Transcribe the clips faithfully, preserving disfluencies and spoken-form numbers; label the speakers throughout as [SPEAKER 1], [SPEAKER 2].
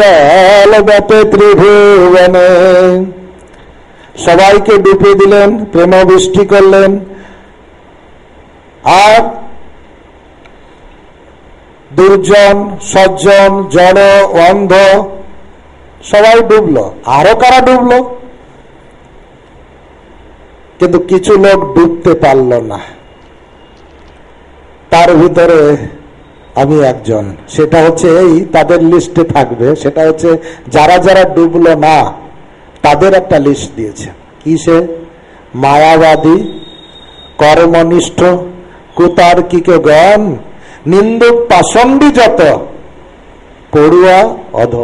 [SPEAKER 1] জল ব্যাপে ত্রিভুবনে। সবাইকে ডুবিয়ে দিলেন, প্রেম বৃষ্টি করলেন, আর দুর্জন সজ্জন জড় অন্ধ সবাই ডুবলো। আরো কারা ডুবলো? কিন্তু কিছু লোক ডুবতে পারল না। তার ভিতরে আমি একজন। সেটা হচ্ছে এই, তাদের লিস্টে থাকবে, সেটা হচ্ছে যারা যারা ডুবলো না তাদের একটা লিস্ট দিয়েছে। কিসে? মায়াবাদী, কর্মনিষ্ঠ, কুতার্কিক গণ, নিন্দুক পাষণ্ডী, যত পড়ুয়া অধম।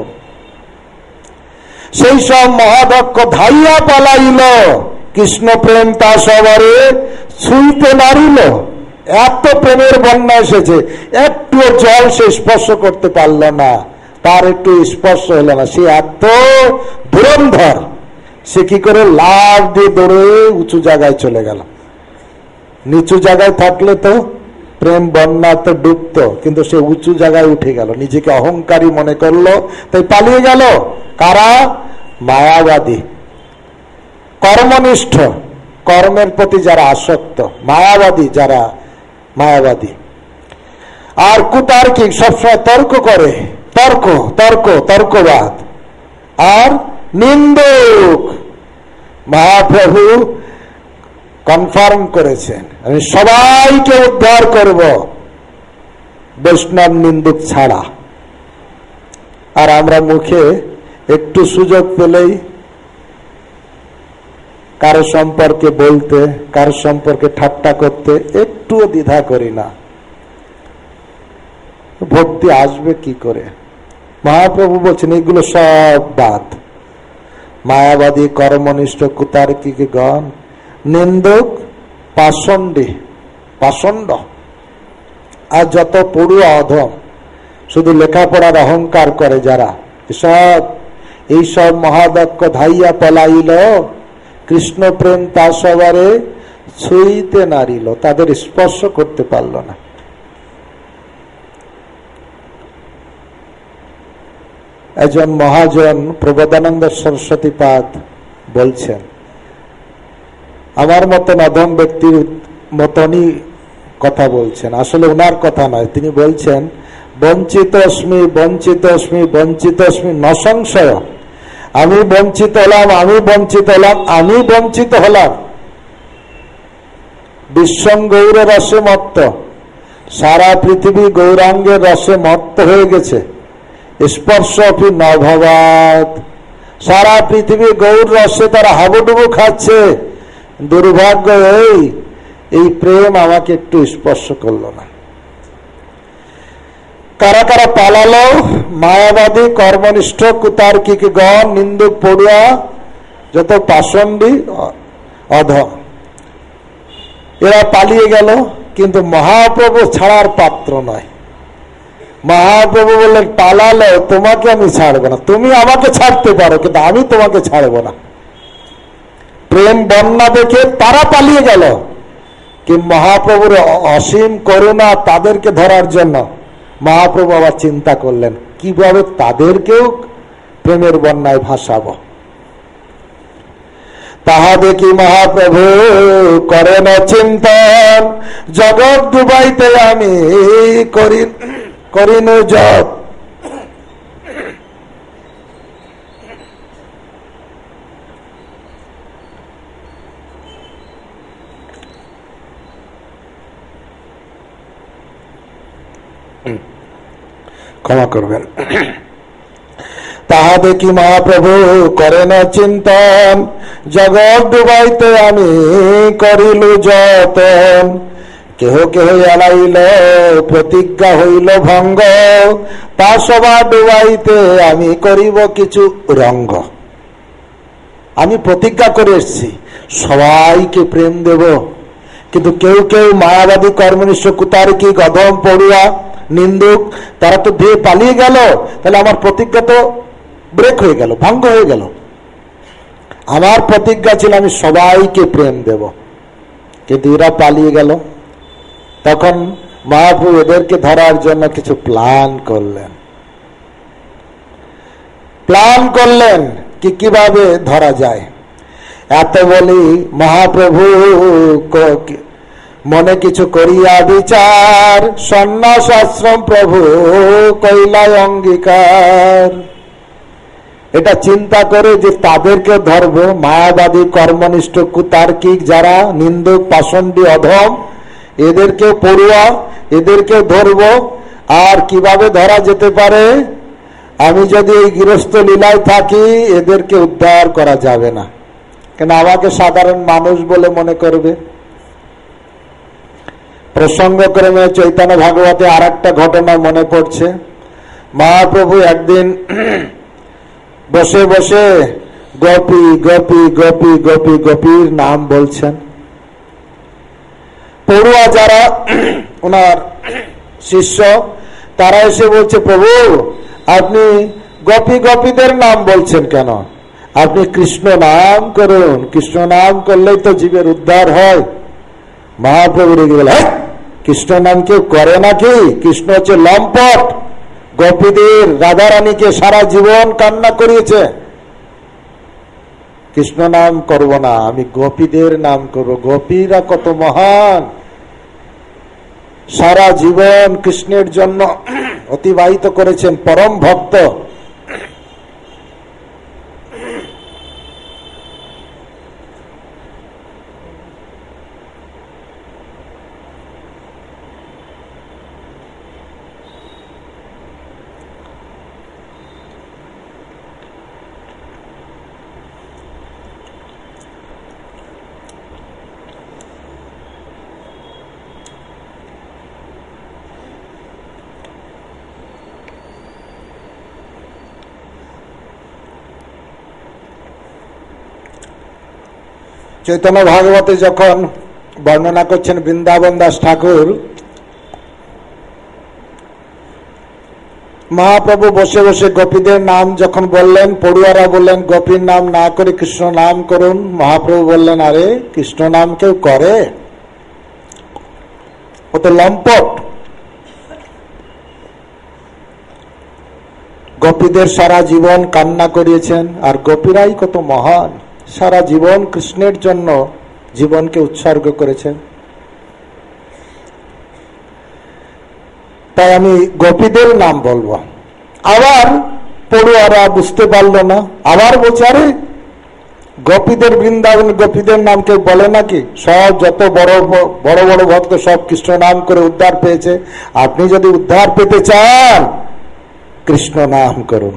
[SPEAKER 1] সেই সব মহাদক্ষ ধাইয়া পালাইল, কৃষ্ণ প্রেম তা সবারে ছুঁইতে নারিল। এত প্রেমের বন্যা এসেছে, একটু জল সে স্পর্শ করতে পারল না, তার একটু স্পর্শ হলো না। সে এত ধুরন্ধর, সে কি করে লাভ দিয়ে দৌড়ে উঁচু জায়গায় চলে গেল। নিচু জায়গায় থাকলে তো প্রেম বন্যা তো ডুবতো, কিন্তু সে উঁচু জায়গায় উঠে গেল, নিজেকে অহংকারী মনে করলো, তাই পালিয়ে গেল। কারা? মায়াবাদী, কর্মনিষ্ঠ, কর্মের প্রতি যারা আসক্ত, মায়াবাদী যারা মায়াবাদী, আর কুতার্কিক, সবসময় তর্ক করে, তর্ক তর্ক তর্কবাদ, আর নিন্দুক। মহাপ্রভু কনফার্ম করেছেন, আমি সবাইকে উদ্ধার করব বৈষ্ণব নিন্দুক ছাড়া। আর আমরা মুখে একটু সুযোগ পেলেই কারো সম্পর্কে বলতে, কারো সম্পর্কে ঠাট্টা করতে একটুও দ্বিধা করি না। ভক্তি আসবে কি করে? মহাপ্রভু বলছেন এগুলো সব বাদ। মায়াবাদী, কর্মনিষ্ঠ, কুতার্কিক গণ, নিন্দুক, পাষণ্ডী, পাষণ্ড, আর যত পড়ুয়া অধম, শুধু লেখাপড়ার অহংকার করে যারা, সব এইসব মহাদক্ষ ধাইয়া পলাইল, কৃষ্ণ প্রেম তা সবারে ছুঁইতে নারিল, তাদের স্পর্শ করতে পারল না। একজন মহাজন প্রবোধানন্দ সরস্বতী পাদ বলছেন, আমার মতন অধম ব্যক্তির মতনই কথা বলছেন, আসলে ওনার কথা নয়। তিনি বলছেন, বঞ্চিত অস্মি বঞ্চিত অস্মি বঞ্চিত অস্মি ন সংশয়। আমি বঞ্চিত হলাম, আমি বঞ্চিত হলাম, আমি বঞ্চিত হলাম। বিশ্বং গৌর রসে মত্ত, সারা পৃথিবী গৌরাঙ্গের রসে মত্ত হয়ে গেছে। স্পর্শ অপি নভবাত, সারা পৃথিবী গৌর রসে তারা হাবুডুবু খাচ্ছে। দুর্ভাগ্য এই এই প্রেম আমাকে একটু স্পর্শ করলো না। কারা কারা পালালো? মায়াবাদী, কর্মনিষ্ঠ, কুতার্কিক গণ, নিন্দুক, পড়ুয়া, যত পাষণ্ডী অধম, এরা পালিয়ে গেল। কিন্তু মহাপ্রভু ছাড়ার পাত্র নয়। মহাপ্রভু বললেন, পালালো, তোমাকে আমি ছাড়বো না। তুমি আমাকে ছাড়তে পারো, কিন্তু আমি তোমাকে ছাড়বো না। প্রেম বন্যা দেখে তারা পালিয়ে গেল, কি মহাপ্রভুর অসীম করুণা তাদেরকে ধরার জন্য মহাপ্রভু আবার চিন্তা করলেন কিভাবে তাদেরকেও প্রেমের বন্যায় ভাসাবো। তাহা দেখি মহাপ্রভু করেন চিন্তন, জগৎ ডুবাইতে আমি করি করিনু জপ। ক্ষমা করবেন। তাহা দেখি মহাপ্রভু করেন চিন্তন, জগৎ ডুবাইতে আমি করিলু যতন। কেহ কেহ এলাইল প্রতিজ্ঞা হইল ভঙ্গ, তা সবা ডুবাইতে আমি করিব কিছু রঙ্গ। আমি প্রতিজ্ঞা করে এসছি সবাইকে প্রেম দেব, কিন্তু কেউ কেউ মায়াবাদী, কর্মনিষ্ঠ, কুতার্কিক, অধম, পড়ুয়া, নিন্দুক, তারা তো ধেয়ে পালিয়ে গেল। তাহলে আমার প্রতিজ্ঞা তো ব্রেক হয়ে গেল, ভঙ্গ হয়ে গেল। আমার প্রতিজ্ঞা ছিল আমি সবাইকে প্রেম দেব, কিন্তু এরা পালিয়ে গেল। তখন মহাপ্রভু এদেরকে ধরার জন্য কিছু প্ল্যান করলেন। প্ল্যান করলেন কি কিভাবে ধরা যায়। এত বলি মহাপ্রভু মনে কিছু করিয়া বিচার, সন্ন্যাস আশ্রম প্রভু কইলায় অঙ্গীকার। এটা চিন্তা করে যে তাদেরকে ধরবো, মায়াবাদী কর্মনিষ্ঠ কুতার্কিক যারা নিন্দুক পাষণ্ডী অধম, এদেরকে পড়ুয়া, এদেরকে ধরবো। আর কিভাবে ধরা যেতে পারে, আমি যদি এই গৃহস্থ লীলায় থাকি এদেরকে উদ্ধার করা যাবে না, কেন আমাকে সাধারণ মানুষ বলে মনে করবে। প্রসঙ্গক্রমে চৈতন্য ভাগবতে আর একটা ঘটনা মনে পড়ছে। মহাপ্রভু একদিন বসে বসে গোপী গোপী গোপী গোপী গোপীর নাম বলছেন। পড়ুয়া যারা ওনার শিষ্য তারা এসে বলছে, প্রভু আপনি গোপী গোপীদের নাম বলছেন কেন? আপনি কৃষ্ণ নাম করুন, কৃষ্ণ নাম করলেই তো জীবের উদ্ধার হয়। মহাপ্রভু রেগে গেল, কৃষ্ণ নাম কেউ করে নাকি? কৃষ্ণ হচ্ছে লম্পট, গোপীদের রাধারানীকে সারা জীবন কান্না করিয়েছে। কৃষ্ণ নাম করব না, আমি গোপীদের নাম করব। গোপীরা কত মহান, সারা জীবন কৃষ্ণের জন্য অতিবাহিত করেছেন, পরম ভক্ত। চৈতন্য ভাগবতে যখন বর্ণনা করছেন বৃন্দাবন দাস ঠাকুর, মহাপ্রভু বসে বসে গোপীদের নাম যখন বললেন, পড়ুয়ারা বললেন গোপীর নাম না করে কৃষ্ণ নাম করুন। মহাপ্রভু বললেন, আরে কৃষ্ণ নাম কেউ করে? ও তো লম্পট। গোপীদের সারা জীবন কান্না করিয়েছেন, আর গোপীরাই কত মহান, সারা জীবন কৃষ্ণের জন্য জীবনকে উৎসর্গ করেছেন। তাই আমি গোপীদের নাম বলবো। আবার পড়ুয়ারা বুঝতে পারলো না, আবার বলছে, আরে গোপীদের বৃন্দাবন গোপীদের নাম কেউ বলে নাকি? সব যত বড় বড় বড় ভক্ত সব কৃষ্ণ নাম করে উদ্ধার পেয়েছে। আপনি যদি উদ্ধার পেতে চান কৃষ্ণ নাম করুন।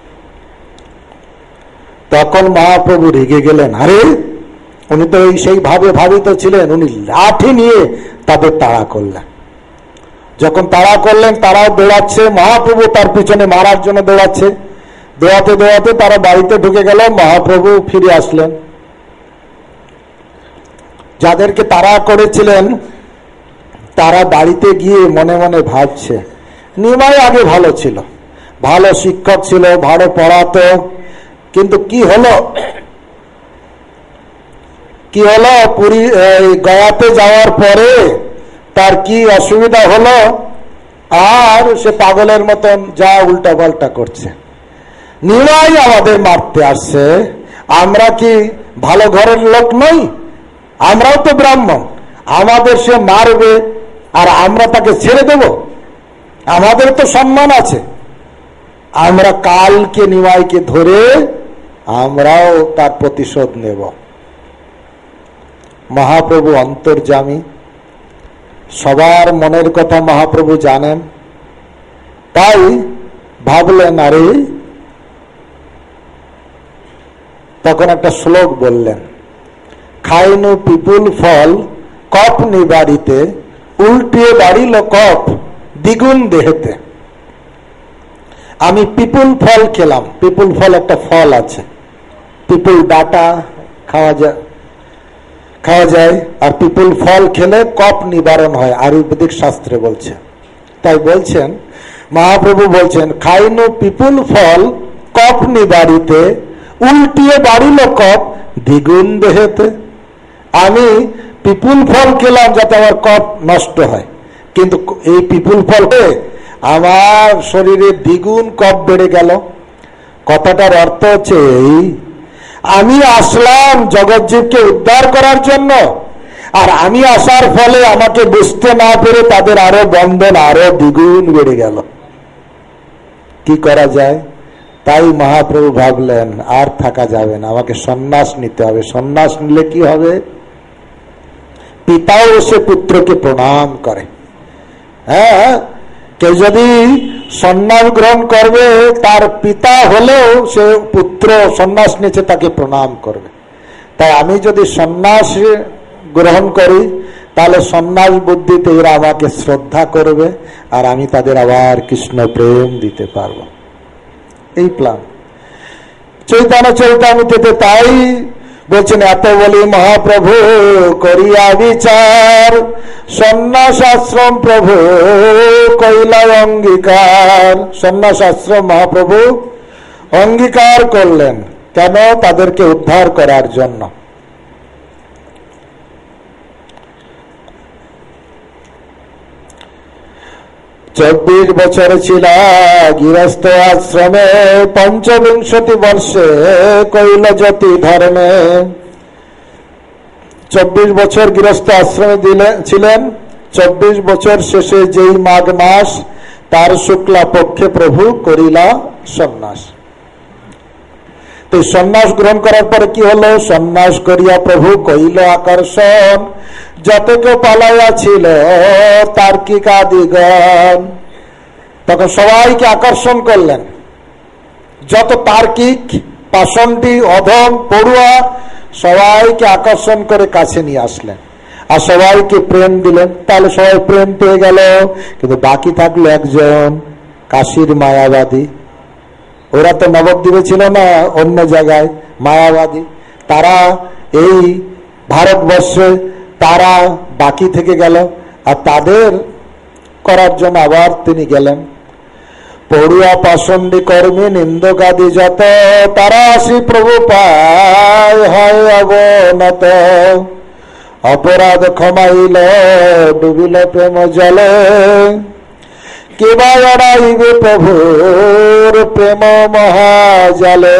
[SPEAKER 1] তখন মহাপ্রভু রেগে গেলেন, আরে উনি তো সেই ভাবে ভাবিত ছিলেন। উনি লাঠি নিয়ে তাদের তাড়া করলেন। যখন তাড়া করলেন তারাও দৌড়াচ্ছে, মহাপ্রভু তার পিছনে মারার জন্য দৌড়াচ্ছে। দৌড়াতে দৌড়াতে তারা বাড়িতে ঢুকে গেল, মহাপ্রভু ফিরে আসলেন। যাদেরকে তাড়া করেছিলেন তারা বাড়িতে গিয়ে মনে মনে ভাবছে, নিমাই আগে ভালো ছিল, ভালো শিক্ষক ছিল, ভালো পড়াতো, কিন্তু কি হলো কি হলো পুরী গয়াতে যাওয়ার পরে তার কি অসুবিধা হলো, আর সে পাগলের মতন যা উল্টা পাল্টা করছে। নিমাই আমাদের মারতে আসছে, আমরা কি ভালো ঘরের লোক নই? আমরাও তো ব্রাহ্মণ, আমাদের সে মারবে আর আমরা তাকে ছেড়ে দেব? আমাদের তো সম্মান আছে। আমরা কালকে নিমাইকে ধরে আমরাও তার প্রতিশোধ নেব। মহাপ্রভু অন্তর্যামী, সবার মনের কথা মহাপ্রভু জানেন। তাই ভাবলেন, আরে তখন একটা শ্লোক বললেন, খাইনু পিপুল ফল কপ নিবারিতে, উল্টিয়ে বাড়িল কপ দ্বিগুণ দেহেতে। আমি পিপুল ফল খেলাম। পিপুল ফল একটা ফল আছে, পিপুল ডাটা খাওয়া যায় খাওয়া যায় আর পিপুল ফল খেলে কফ নিবারণ হয়, আয়ুর্বেদিক শাস্ত্রে বলছে। তাই বলছেন মহাপ্রভু বলছেন, খাইনু পিপুল ফল কফ নিবারিতে, উল্টিয়ে বাড়িল কফ দ্বিগুণ দেহেতে। আমি পিপুল ফল খেলাম যাতে আমার কফ নষ্ট হয়, কিন্তু এই পিপুল ফলে আমার শরীরে দ্বিগুণ কফ বেড়ে গেল। কথাটার অর্থ হচ্ছে এই, আমি আসলাম জগৎজীবকে উদ্ধার করার জন্য, আর আমি আসার ফলে আমাকে বুঝতে না পেরে তাদের আরো বন্ধন আরো দ্বিগুণ বেড়ে গেল। কি করা যায়? তাই মহাপ্রভু ভাবলেন আর থাকা যাবে না, আমাকে সন্ন্যাস নিতে হবে। সন্ন্যাস নিলে কি হবে? পিতাও সে পুত্রকে প্রণাম করে। হ্যাঁ, কেউ যদি সন্ন্যাস গ্রহণ করবে, তার পিতা হলেও সে পুত্র সন্ন্যাস নিয়েছে তাকে প্রণাম করবে। তাই আমি যদি সন্ন্যাস গ্রহণ করি, তাহলে সন্ন্যাস বুদ্ধিতে এরা আমাকে শ্রদ্ধা করবে, আর আমি তাদের আবার কৃষ্ণ প্রেম দিতে পারবো। এই প্ল্যান চৈতন্য চরিতামৃতে তাই বলছেন, এত বলি মহাপ্রভু করিয়া বিচার, সন্ন্যাস আশ্রম প্রভু কইলা অঙ্গীকার। সন্ন্যাস আশ্রম মহাপ্রভু অঙ্গীকার করলেন, কেন? তাদেরকে উদ্ধার করার জন্য। চব্বিশ বছর ছিল গৃহস্থ আশ্রমে, পঞ্চবিংশতি বর্ষে কইল জ্যোতি ধর্মে। চব্বিশ বছর গৃহস্থ আশ্রমে দিলেন ছিলেন। চব্বিশ বছর শেষে যেই মাঘ মাস, তার শুক্লা পক্ষে প্রভু করিলা সন্ন্যাস। তো সন্ন্যাস গ্রহণ করার পরে কি হলো? সন্ন্যাস করিয়া প্রভু কইল আকর্ষণ, যতকে পালাইয়া ছিল তার্কিকাদিগণ। তখন সবাইকে আকর্ষণ করলেন, যত তার্কিক, পাষণ্ডী, অধম, পড়ুয়া, সবাইকে আকর্ষণ করে কাছে নিয়ে আসলেন, আর সবাইকে প্রেম দিলেন। তাহলে সবাই প্রেম পেয়ে গেল, কিন্তু বাকি থাকলো একজন কাশীর মায়াবাদী। ওরা তো নবদ্বীপে ছিল না, অন্য জায়গায় মায়াবাদী। তারা এই ভারতবর্ষে তারা বাকি থেকে গেল, আর তাদের করার জন্য আবার তিনি গেলেন। পড়ুয়া পাষণ্ডী কর্মী নিন্দকাদি যত, তারা আসি প্রভু পায় হয় অবনত। অপরাধ ক্ষমাইল ডুবিল প্রেম জলে, কেবা এড়াইবে প্রভুর প্রেম মহাজালে।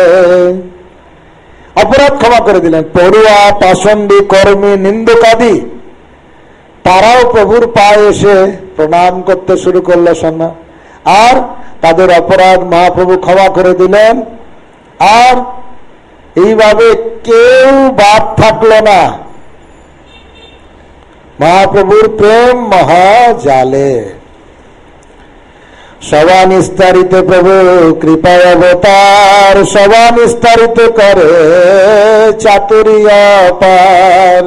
[SPEAKER 1] অপরাধ ক্ষমা করে দিলেন। পড়ুয়া পাষণ্ডী কর্মী নিন্দকাদি তারাও প্রভুর পায়ে এসে প্রণাম করতে শুরু করলো সন্না, আর তাদের অপরাধ মহাপ্রভু ক্ষমা করে দিলেন। আর এইভাবে কেউ বাদ থাকলো না মহাপ্রভুর প্রেম মহাজালে। সভা নিস্তারিত প্রভু কৃপায় অবতার, সভা নিস্তারিত করে চাতুরিয়া পার।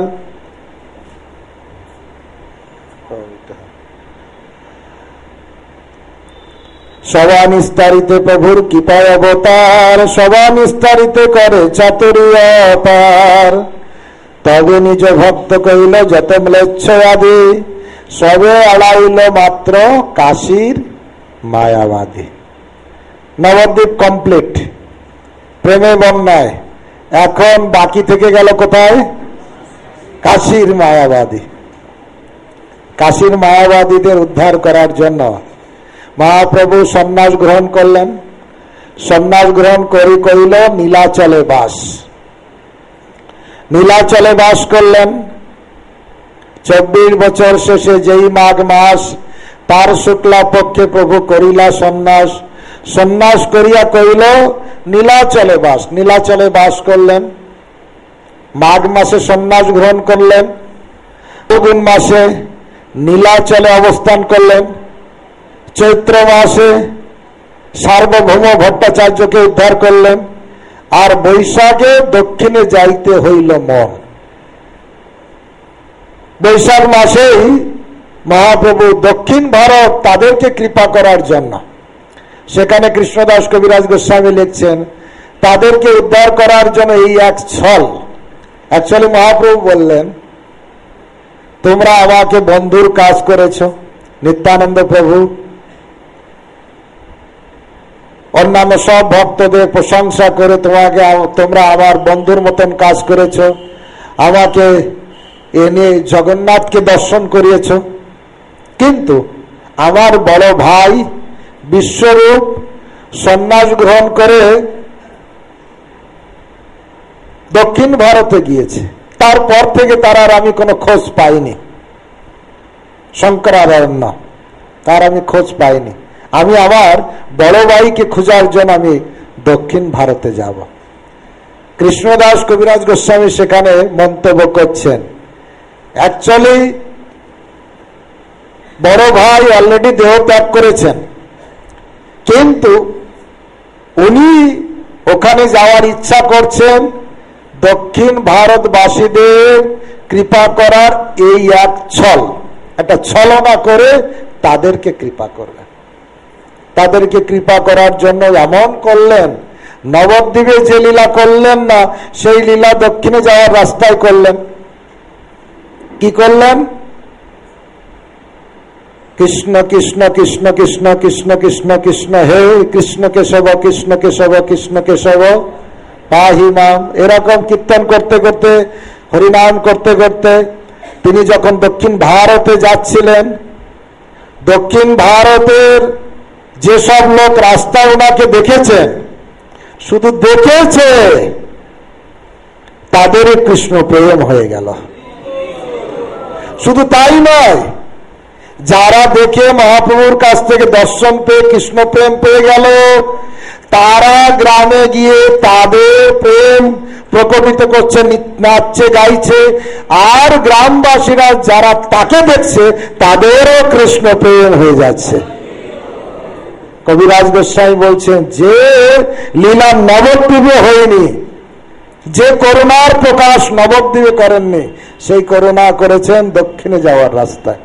[SPEAKER 1] সভা নিস্তারিত প্রভুর কৃপায় অবতার, সভা নিস্তারিত করে চাতুরিয়া পার। তবে নিজ ভক্ত কইল যত ম্লেচ্ছ আদি, সবে আড়াইল মাত্র কাশীর মায়াবাদী। নবদ্বীপ কমপ্লিট প্রেমে বন্যায়। এখন বাকি থেকে গেল কোথায়? কাশীর মায়াবাদী। কাশীর মায়াবাদীদের উদ্ধার করার জন্য মহাপ্রভু সন্ন্যাস গ্রহণ করলেন। সন্ন্যাস গ্রহণ করি কইল নীলাচলে বাস। নীলাচলে বাস করলেন। চব্বিশ বছর শেষে যেই মাঘ মাস, তার শুক্লা পক্ষে প্রভু করিলা সন্ন্যাস। সন্ন্যাস করিয়া কইল নীলাচলে বাস। নীলাচলে বাস করলেন। মাঘ মাসে সন্ন্যাস গ্রহণ করলেন। ফাল্গুন মাসে নীলাচলে অবস্থান করলেন। চৈত্র মাসে সার্বভৌম ভট্টাচার্যকে উদ্ধার করলেন। আর বৈশাখে দক্ষিণে যাইতে হইল মন। বৈশাখ মাসেই মহাপ্রভু দক্ষিণ ভারত তাদেরকে কৃপা করার জন্য, সেখানে কৃষ্ণদাস কবিরাজ গোস্বামী লিখছেন, তাদেরকে উদ্ধার করার জন্য এই এক ছল। অ্যাকচুয়ালি মহাপ্রভু বললেন, তোমরা আমাকে বন্ধুর কাজ করেছ, নিত্যানন্দ প্রভু অন্যান্য সব ভক্তদের প্রশংসা করে তোমাকে তোমরা আমার বন্ধুর মতন কাজ করেছ, আমাকে এনে জগন্নাথকে দর্শন করিয়েছ। কিন্তু আমার বড় ভাই বিশ্বরূপ সন্ন্যাস গ্রহণ করে দক্ষিণ ভারতে গিয়েছে। তারপর থেকে তার আর আমি কোনো খোঁজ পাইনি। শঙ্করারণ্য তার আমি খোঁজ পাইনি। আমি আমার বড় ভাইকে খোঁজার জন্য আমি দক্ষিণ ভারতে যাব। কৃষ্ণদাস কবিরাজ গোস্বামী সেখানে মন্তব্য করছেন, অ্যাকচুয়ালি বড় ভাই অলরেডি দেহ ত্যাগ করেছেন, কিন্তু উনি ওখানে যাওয়ার ইচ্ছা করছেন দক্ষিণ ভারতবাসীদের কৃপা করার এই এক ছল, একটা ছলনা করে তাদেরকে কৃপা করলেন। তাদেরকে কৃপা করার জন্য এমন করলেন, নবদ্বীপে যে লীলা করলেন না সেই লীলা দক্ষিণে যাওয়ার রাস্তায় করলেন। কি করলেন? কৃষ্ণ কৃষ্ণ কৃষ্ণ কৃষ্ণ কৃষ্ণ কৃষ্ণ কৃষ্ণ হে কৃষ্ণ কেশব কৃষ্ণ কেশব কৃষ্ণ কেশব পাহি মাম, এরকম কীর্তন করতে করতে, হরিনাম করতে করতে তিনি যখন দক্ষিণ ভারতে যাচ্ছিলেন, দক্ষিণ ভারতের যেসব লোক রাস্তা ওনাকে দেখেছেন, শুধু দেখেছে, তাদেরই কৃষ্ণ প্রেম হয়ে গেল। শুধু তাই নয়, যারা দেখে মহাপ্রভুর কাছ থেকে দর্শন পেয়ে কৃষ্ণ প্রেম পেয়ে গেল, তারা গ্রামে গিয়ে তাদের প্রেম প্রকটিত করছে, নাচছে গাইছে, আর গ্রামবাসীরা যারা তাকে দেখছে তাদেরও কৃষ্ণ প্রেম হয়ে যাচ্ছে। কবিরাজ গোস্বামী বলছেন, যে লীলা নবদ্বীপে হয়নি, যে করুণার প্রকাশ নবদ্বীপে করেননি, সেই করুণা করেছেন দক্ষিণে যাওয়ার রাস্তায়।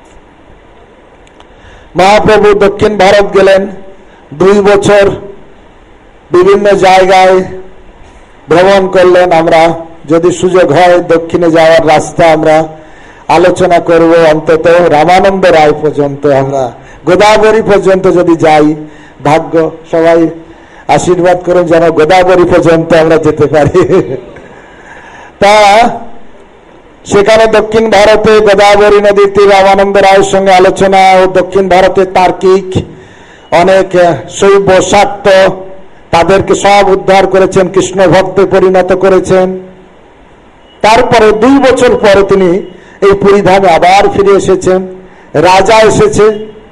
[SPEAKER 1] মহাপ্রভু দক্ষিণ ভারত গেলেন, দুই বছর বিভিন্ন জায়গায় ভ্রমণ করলেন। আমরা যদি সুযোগ হয় দক্ষিণে যাওয়ার রাস্তা আমরা আলোচনা করব, অন্তত রামানন্দ রায় পর্যন্ত, আমরা গোদাবরী পর্যন্ত যদি যাই, ভাগ্য সবাই আশীর্বাদ করুন যেন গোদাবরী পর্যন্ত আমরা যেতে পারি। তা সেখানে দক্ষিণ ভারতে গোদাবরী নদীর তীরে রামানন্দ রায়ের সঙ্গে আলোচনা, ও দক্ষিণ ভারতে তার্কিক অনেক শৈব শাক্ত, তাদেরকে সব উদ্ধার করেছেন, কৃষ্ণ ভক্তে পরিণত করেছেন। তারপরে দুই বছর পরে তিনি এই পুরীধামে আবার ফিরে এসেছেন। রাজা এসেছে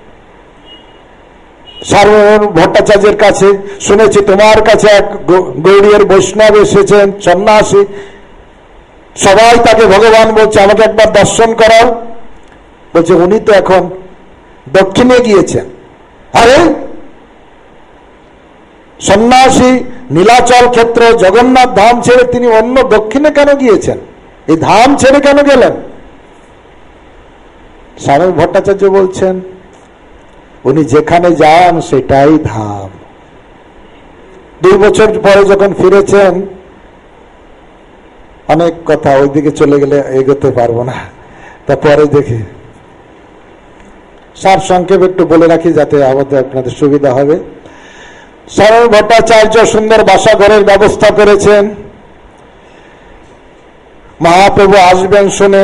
[SPEAKER 1] সার্বভৌম ভট্টাচার্যের কাছে, শুনেছি তোমার কাছে এক গৌড়ীয় বৈষ্ণব এসেছেন, সন্ন্যাসী, সবাই তাকে ভগবান বলছে, আমাকে একবার দর্শন করাও। বলছে উনি তো এখন দক্ষিণে গিয়েছেন। আরে সন্ন্যাসী নীলাচল ক্ষেত্র জগন্নাথ ধাম ছেড়ে তিনি অন্য দক্ষিণে কেন গিয়েছেন? এই ধাম ছেড়ে কেন গেলেন? স্বামী ভট্টাচার্য বলছেন, উনি যেখানে যান সেটাই ধাম। দুই বছর পরে যখন ফিরেছেন, অনেক কথা ওইদিকে চলে গেলে এগোতে পারবো না, তারপরে দেখি সার সংক্ষেপ একটু বলে রাখি যাতে আমাদের আপনাদের সুবিধা হবে। স্বামী ভট্টাচার্য সুন্দর বাসাঘরের ব্যবস্থা করেছেন। মহাপ্রভু আসবেন শুনে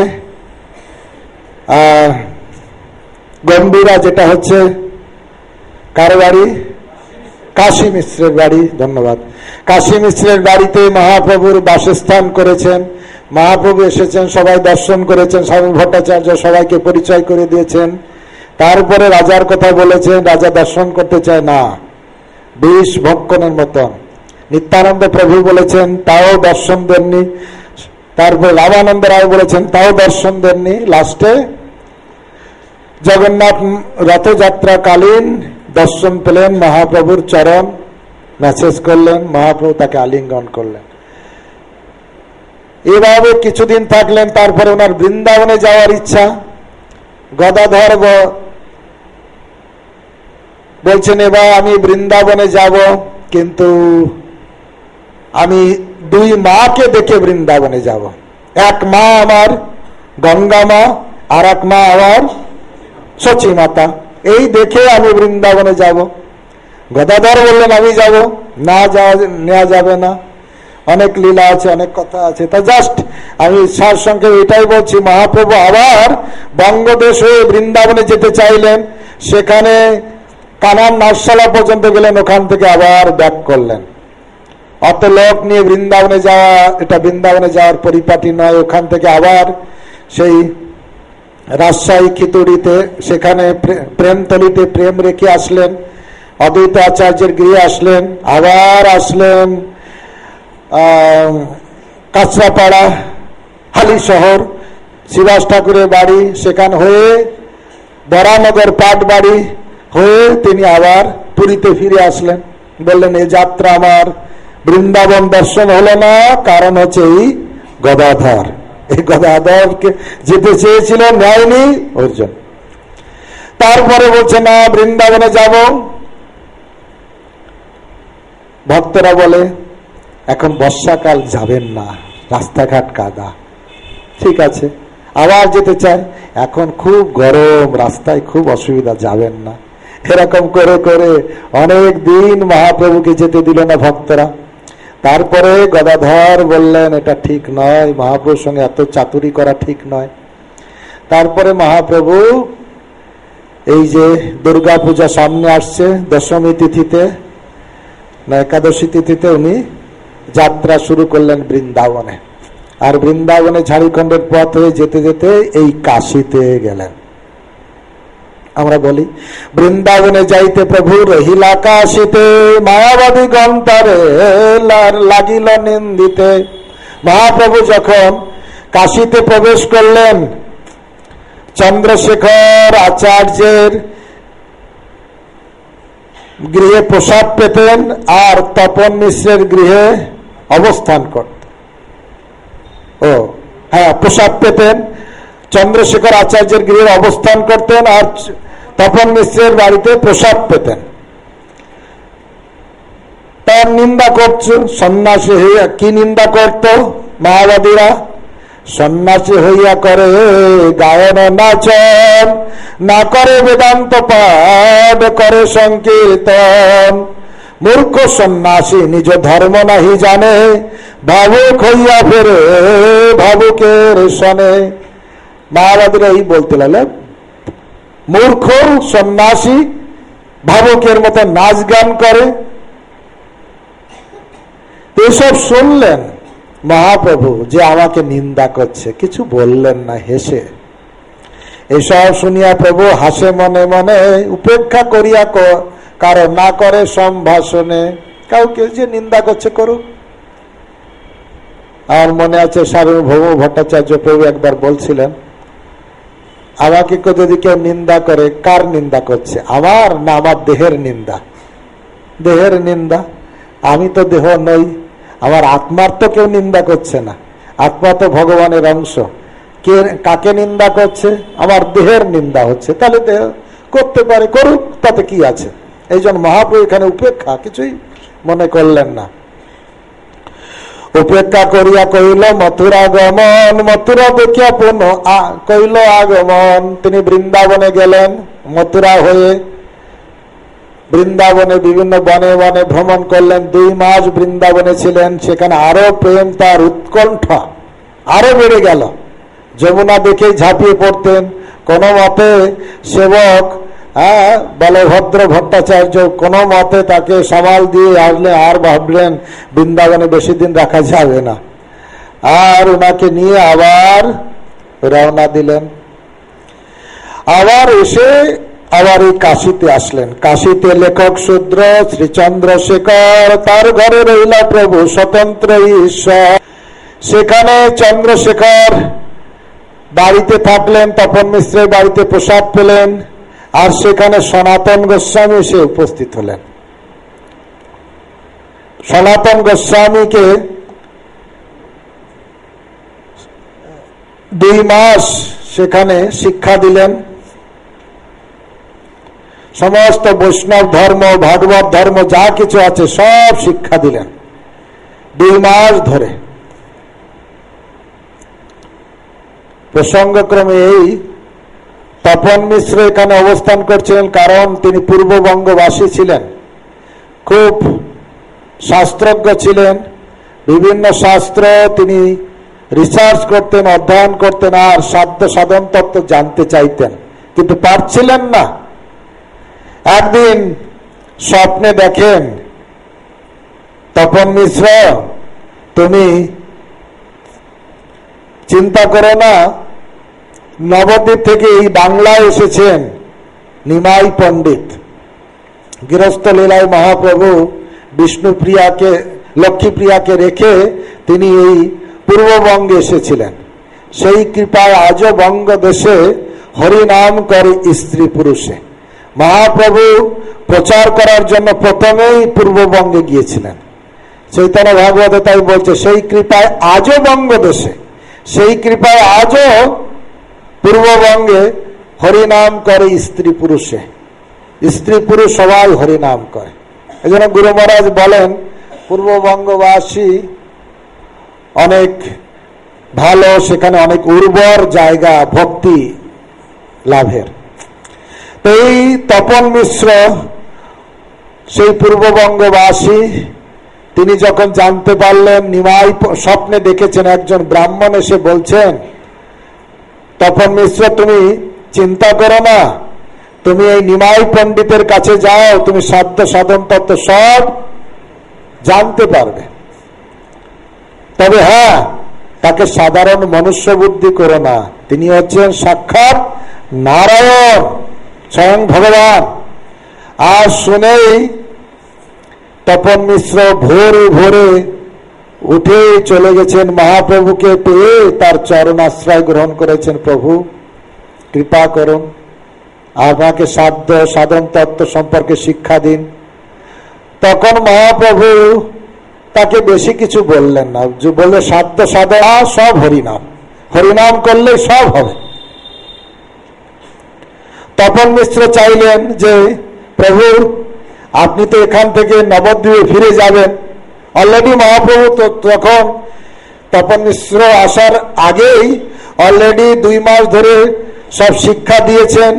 [SPEAKER 1] আহ গম্ভীরা, যেটা হচ্ছে কার বাড়ি? কাশী মিশ্রের বাড়ি, ধন্যবাদ। কাশী মিশ্রের বাড়িতে মহাপ্রভুর বাসস্থান করেছেন। মহাপ্রভু এসেছেন, সবাই দর্শন করেছেন, স্বামী ভট্টাচার্য সবাইকে পরিচয় করে দিয়েছেন। তারপরে রাজার কথা বলেছেন, রাজা দর্শন করতে চায় না, বিষ ভক্ষণের মতন। নিত্যানন্দ প্রভু বলেছেন, তাও দর্শন দেননি। তারপরে রামানন্দ রায় বলেছেন, তাও দর্শন দেননি। লাস্টে জগন্নাথ রথযাত্রাকালীন দর্শন পেলেন, মহাপ্রভুর চরণ মেসেজ করলেন, মহাপ্রভু তাকে আলিঙ্গন করলেন। এভাবে কিছুদিন থাকলেন। তারপরে ওনার বৃন্দাবনে যাওয়ার ইচ্ছা। গদাধর বলছেন, এবার আমি বৃন্দাবনে যাব, কিন্তু আমি দুই মাকে দেখে বৃন্দাবনে যাব। এক মা আমার গঙ্গা মা, আর এক মা আমার সচী মাতা, এই দেখে আমি বৃন্দাবনে যাব। গদাধর বললেন, আমি যাব না, যাওয়া নেওয়া যাবে না, অনেক লীলা আছে, অনেক কথা আছে। তা জাস্ট আমি সার সঙ্গে এটাই বলছি, মহাপ্রভু আবার বঙ্গদেশ হয়ে বৃন্দাবনে যেতে চাইলেন। সেখানে কানান নাটশালা পর্যন্ত গেলেন, ওখান থেকে আবার ব্যাক করলেন। অত লোক নিয়ে বৃন্দাবনে যাওয়া, এটা বৃন্দাবনে যাওয়ার পরিপাটি নয়। ওখান থেকে আবার সেই রাজশাহী খিতুড়িতে, সেখানে প্রেমতলিতে প্রেম রেখে আসলেন, অদ্বৈত আচার্যের গৃহে আসলেন, আবার আসলেন কাঁচরাপাড়া হালি শহর শিবাস ঠাকুরের বাড়ি, সেখান হয়ে বরানগর পাট বাড়ি হয়ে তিনি আবার পুরীতে ফিরে আসলেন। বললেন এই যাত্রা আমার বৃন্দাবন দর্শন হলো না, কারণ হচ্ছে এই গদাধর, এই গদাধরকে যেতে চেয়েছিলেন, যায়নি ওর জন্য। তারপরে বলছে না বৃন্দাবনে যাব। ভক্তরা বলে এখন বর্ষাকাল যাবেন না, রাস্তাঘাট কাদা। ঠিক আছে, আবার যেতে চায়, এখন খুব গরম, রাস্তায় খুব অসুবিধা, যাবেন না। এরকম করে করে অনেক দিন মহাপ্রভুকে যেতে দিল না ভক্তরা। তারপরে গদাধর বললেন এটা ঠিক নয়, মহাপ্রভুর সঙ্গে এত চাতুরি করা ঠিক নয়। তারপরে মহাপ্রভু এই যে দুর্গা পূজা সামনে আসছে, দশমী তিথিতে না একাদশী তিথিতে উনি যাত্রা শুরু করলেন বৃন্দাবনে। আর বৃন্দাবনে ঝাড়খণ্ডের পথ হয়ে যেতে যেতে এই কাশীতে গেলেন। আমরা বলি বৃন্দাবনে যাইতে প্রভু রহিলা কাশীতে, মায়াবাদী গন্তারে লাগিল নিন্দিতে। মহাপ্রভু যখন কাশীতে প্রবেশ করলেন, চন্দ্রশেখর আচার্যের গৃহে প্রসাদ পেতেন আর তপন মিশ্রের গৃহে অবস্থান করতেন। ও হ্যাঁ, প্রসাদ পেতেন, চন্দ্রশেখর আচার্যের গৃহে অবস্থান করতেন আর তপন মিশ্রের বাড়িতে প্রসাদ পেতেন। তার নিন্দা করছে সন্ন্যাসী হইয়া। কি নিন্দা করত মায়াবাদীরা? সন্ন্যাসী হইয়া করে গায়ন নাচন, না করে বেদান্ত পাঠ, করে সংকীর্তন। মূর্খ সন্ন্যাসী নিজ ধর্ম নাহি জানে, ভাবুক হইয়া ফেরে ভাবুকের সনে। মায়াবাদীরা এই বলতে লাগলেন মূর্খ সন্ন্যাসী ভাবুকের মতো নাচ গান করে। এসব শুনলেন মহাপ্রভু যে আমাকে নিন্দা করছে, কিছু বললেন না, হেসে। এসব শুনিয়া প্রভু হাসে মনে মনে, উপেক্ষা করিয়া কারণ না করে সম্ভাষণে। কাউকে যে নিন্দা করছে করুক। আর মনে আছে সার্বভৌম ভট্টাচার্য প্রভু একবার বলছিলেন, আমাকে যদি কেউ নিন্দা করে, কার নিন্দা করছে? আমার না আমার দেহের নিন্দা? দেহের নিন্দা? আমি তো দেহ নই, আমার আত্মার তো কেউ নিন্দা করছে না। আত্মা তো ভগবানের অংশ। কে কাকে নিন্দা করছে? আমার দেহের নিন্দা হচ্ছে। তাহলে দেহ করতে পারে, করুক, তাতে কি আছে? এই জন্য মহাপ্রভু এখানে উপেক্ষা কিছুই মনে করলেন না। উপেক্ষা করিয়া কইল মথুরা গমন, মথুরা দেখিয়া পুনঃ কইল আগমন। তিনি বৃন্দাবনে গেলেন, মথুরা হয়ে বৃন্দাবনে বিভিন্ন বনে বনে ভ্রমণ করলেন। দুই মাস বৃন্দাবনে ছিলেন। সেখানে আরো প্রেম, তার উৎকণ্ঠা আরো বেড়ে গেল। যমুনা দেখেই ঝাঁপিয়ে পড়তেন। কোন মতে সেবক হ্যাঁ বলভদ্র ভট্টাচার্য কোন মতে তাকে সামাল দিয়ে আসলে, আর ভাবলেন বৃন্দাবনে বেশি দিন রাখা যাবে না, আর ওনাকে নিয়ে আবার রওনা দিলেন। আবার এসে আবার এই কাশীতে আসলেন। কাশীতে লেখক শূদ্র শ্রী চন্দ্রশেখর, তার ঘরে রইল প্রভু স্বতন্ত্র ঈশ্বর। সেখানে চন্দ্রশেখর বাড়িতে থাকলেন, তপন মিশ্রের বাড়িতে প্রসাদ পেলেন। আর সেখানে সনাতন গোস্বামী এসে উপস্থিত হলেন। সনাতন গোস্বামীকে দুই মাস সেখানে শিক্ষা দিলেন। সমস্ত বৈষ্ণব ধর্ম, ভাগবত ধর্ম যা কিছু আছে সব শিক্ষা দিলেন দুই মাস ধরে। প্রসঙ্গক্রমে এই তপন মিশ্র এখানে অবস্থান করছিলেন, কারণ তিনি পূর্ববঙ্গবাসী ছিলেন, খুব শাস্ত্রজ্ঞ ছিলেন। বিভিন্ন শাস্ত্র তিনি রিসার্চ করতেন, অধ্যয়ন করতেন, আর সাধ্য সাধন তত্ত্ব জানতে চাইতেন, কিন্তু পারছিলেন না। একদিন স্বপ্নে দেখেন তপন মিশ্র, তুমি চিন্তা করো না, নবদ্বীপ থেকে এই বাংলায় এসেছেন নিমাই পণ্ডিত। গৃহস্থ লীলায় মহাপ্রভু বিষ্ণুপ্রিয়াকে লক্ষ্মীপ্রিয়াকে রেখে তিনি এই পূর্ববঙ্গে এসেছিলেন। সেই কৃপায় আজও বঙ্গদেশে হরিনাম করে স্ত্রী পুরুষে। মহাপ্রভু প্রচার করার জন্য প্রথমেই পূর্ববঙ্গে গিয়েছিলেন। চৈতন্য ভাগবতে তাই বলছে, সেই কৃপায় আজও বঙ্গদেশে, সেই কৃপায় আজও পূর্ববঙ্গে হরিনাম করে স্ত্রী পুরুষে। স্ত্রী পুরুষ সবাই হরিনাম করে। এই জন্য গুরু মহারাজ বলেন, পূর্ববঙ্গবাসী অনেক ভালো, সেখানে অনেক উর্বর জায়গা ভক্তি লাভের। তো এই তপন মিশ্র সেই পূর্ববঙ্গবাসী, তিনি যখন জানতে পারলেন, নিমাই স্বপ্নে দেখেছেন একজন ব্রাহ্মণ এসে বলছেন, তপন মিশ্র তুমি চিন্তা করো না, তুমি এই নিমাই পণ্ডিতের কাছে যাও, তুমি সাধ্য সাধন তত্ত্ব সব জানতে পারবে। তবে হ্যাঁ, তাকে সাধারণ মনুষ্য বুদ্ধি করো না, তিনি হচ্ছেন সাক্ষাৎ নারায়ণ, স্বয়ং ভগবান। আর শুনেই তপন মিশ্র ভোরে ভোরে উঠে চলে গেছেন, মহাপ্রভুকে পেয়ে তার চরণ আশ্রয় গ্রহণ করেছেন। প্রভু কৃপা করুন, আমাকে সাধ্য সাধন তত্ত্ব সম্পর্কে শিক্ষা দিন। তখন মহাপ্রভু তাকে বেশি কিছু বললেন না, বললে সাধ্য সাধন সব হরিনাম, হরিনাম করলে সব হবে। তপন মিশ্র চাইলেন যে প্রভু আপনি তো এখান থেকে নবদ্বীপে ফিরে যাবেন। অলরেডি মহাপ্রভু তো তখন তপন মিশ্র আসার আগেই অলরেডি দুই মাস ধরে সব শিক্ষা দিয়েছেন।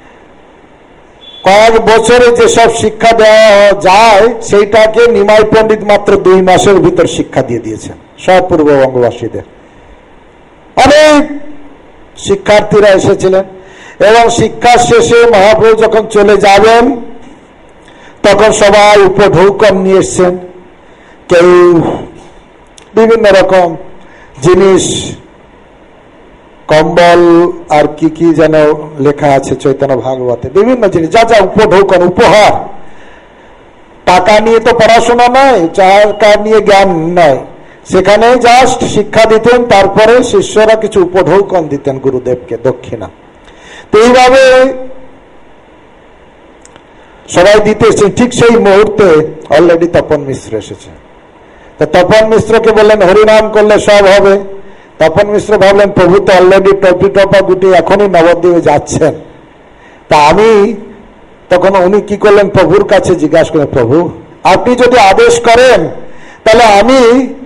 [SPEAKER 1] কয়েক বছরে যে সব শিক্ষা দেওয়া যায় সেইটাকে নিমাই পণ্ডিত মাত্র দুই মাসের ভিতর শিক্ষা দিয়ে দিয়েছেন সব পূর্ববঙ্গবাসীদের। অনেক শিক্ষার্থীরা এসেছিলেন এবং শিক্ষার শেষে মহাপ্রভু যখন চলে যাবেন তখন সবাই উপঢৌকন নিয়ে এসছেন। কেউ বিভিন্ন রকম জিনিস, কম্বল আর কি কি যেন লেখা আছে চৈতন্য ভাগবতে, বিভিন্ন জিনিস, যা যা উপঢৌকন, উপহার। টাকা নিয়ে তো পড়াশোনা নয়, টাকা নিয়ে জ্ঞান নয়, সেখানে জাস্ট শিক্ষা দিতেন, তারপরে শিষ্যরা কিছু উপঢৌকন দিতেন গুরুদেবকে, দক্ষিণা। তো এইভাবে সবাই দিতে এসেছেন। ঠিক সেই মুহূর্তে অলরেডি তপন মিশ্র এসেছে। তো তপন মিশ্রকে বললেন হরিনাম করলে সব হবে। তপন মিশ্র ভাবলেন প্রভু তো অলরেডি টপি টপা গুটি এখনই নবদ্বীপে যাচ্ছেন, তা আমি, তখন উনি কি করলেন, প্রভুর কাছে জিজ্ঞাসা করলেন, প্রভু আপনি যদি আদেশ করেন তাহলে আমি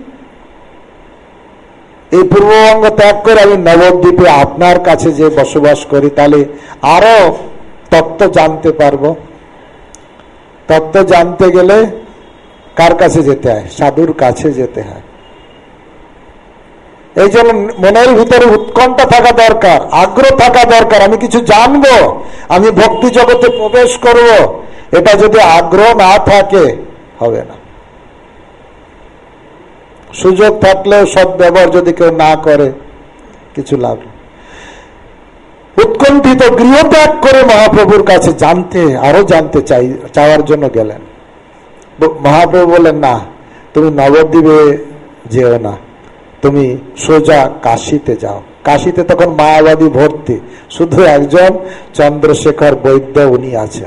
[SPEAKER 1] এই পূর্ববঙ্গ ত্যাগ করে আমি নবদ্বীপে আপনার কাছে যে বসবাস করি, তাহলে আরো তত্ত্ব জানতে পারবো। তত্ত্ব জানতে গেলে কার কাছে যেতে হয়? সাধুর কাছে যেতে হয়। এই জন্য মনের ভিতরে উৎকণ্ঠা থাকা দরকার, আগ্রহ থাকা দরকার, আমি কিছু জানবো, আমি ভক্তি জগতে প্রবেশ করব। এটা যদি আগ্রহ না থাকে হবে না। সুযোগ থাকলেও সৎ ব্যবহার যদি কেউ না করে কিছু লাভ নেই। উৎকণ্ঠিত গৃহত্যাগ করে মহাপ্রভুর কাছে জানতে, আরো জানতে চাই চাওয়ার জন্য গেলেন। মহাপ্রভু বললেন না, তুমি নবদ্বীপে যেও না, তুমি সোজা কাশীতে যাও। কাশীতে তখন মায়াবাদী ভর্তি, শুধু একজন চন্দ্রশেখর বৈদ্য উনি আছেন।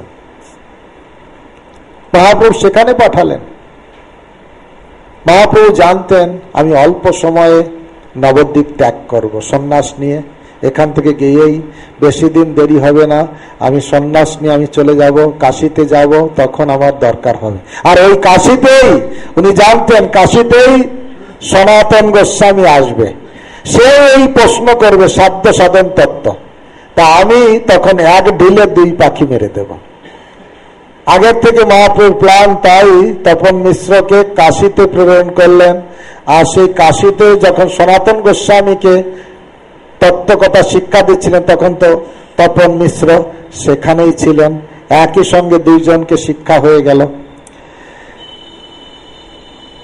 [SPEAKER 1] মহাপ্রভু সেখানে পাঠালেন। মহাপ্রভু জানতেন আমি অল্প সময়ে নবদ্বীপ ত্যাগ করব, সন্ন্যাস নিয়ে এখান থেকে গিয়েই বেশি দিন দেরি হবে না, আমি সন্ন্যাস নিয়ে আমি চলে যাব, কাশীতে যাব, তখন আমার দরকার হবে। আর ওই কাশীতেই উনি জানতেন, কাশীতেই সনাতন গোস্বামী আসবে, সে এই প্রশ্ন করবে সাধ্য সাধন তত্ত্ব। তা আমি তখন এক ঢিলে দুই পাখি মেরে দেব। আগের থেকে মহাপ্রভুর প্ল্যান, তাই তপন মিশ্রকে কাশীতে প্রেরণ করলেন। আর সেই কাশীতে যখন সনাতন গোস্বামীকে তত্ত্ব কথা শিক্ষা দিচ্ছিলেন তখন তো তপন মিশ্র সেখানেই ছিলেন। একই সঙ্গে দুইজনকে শিক্ষা হয়ে গেল।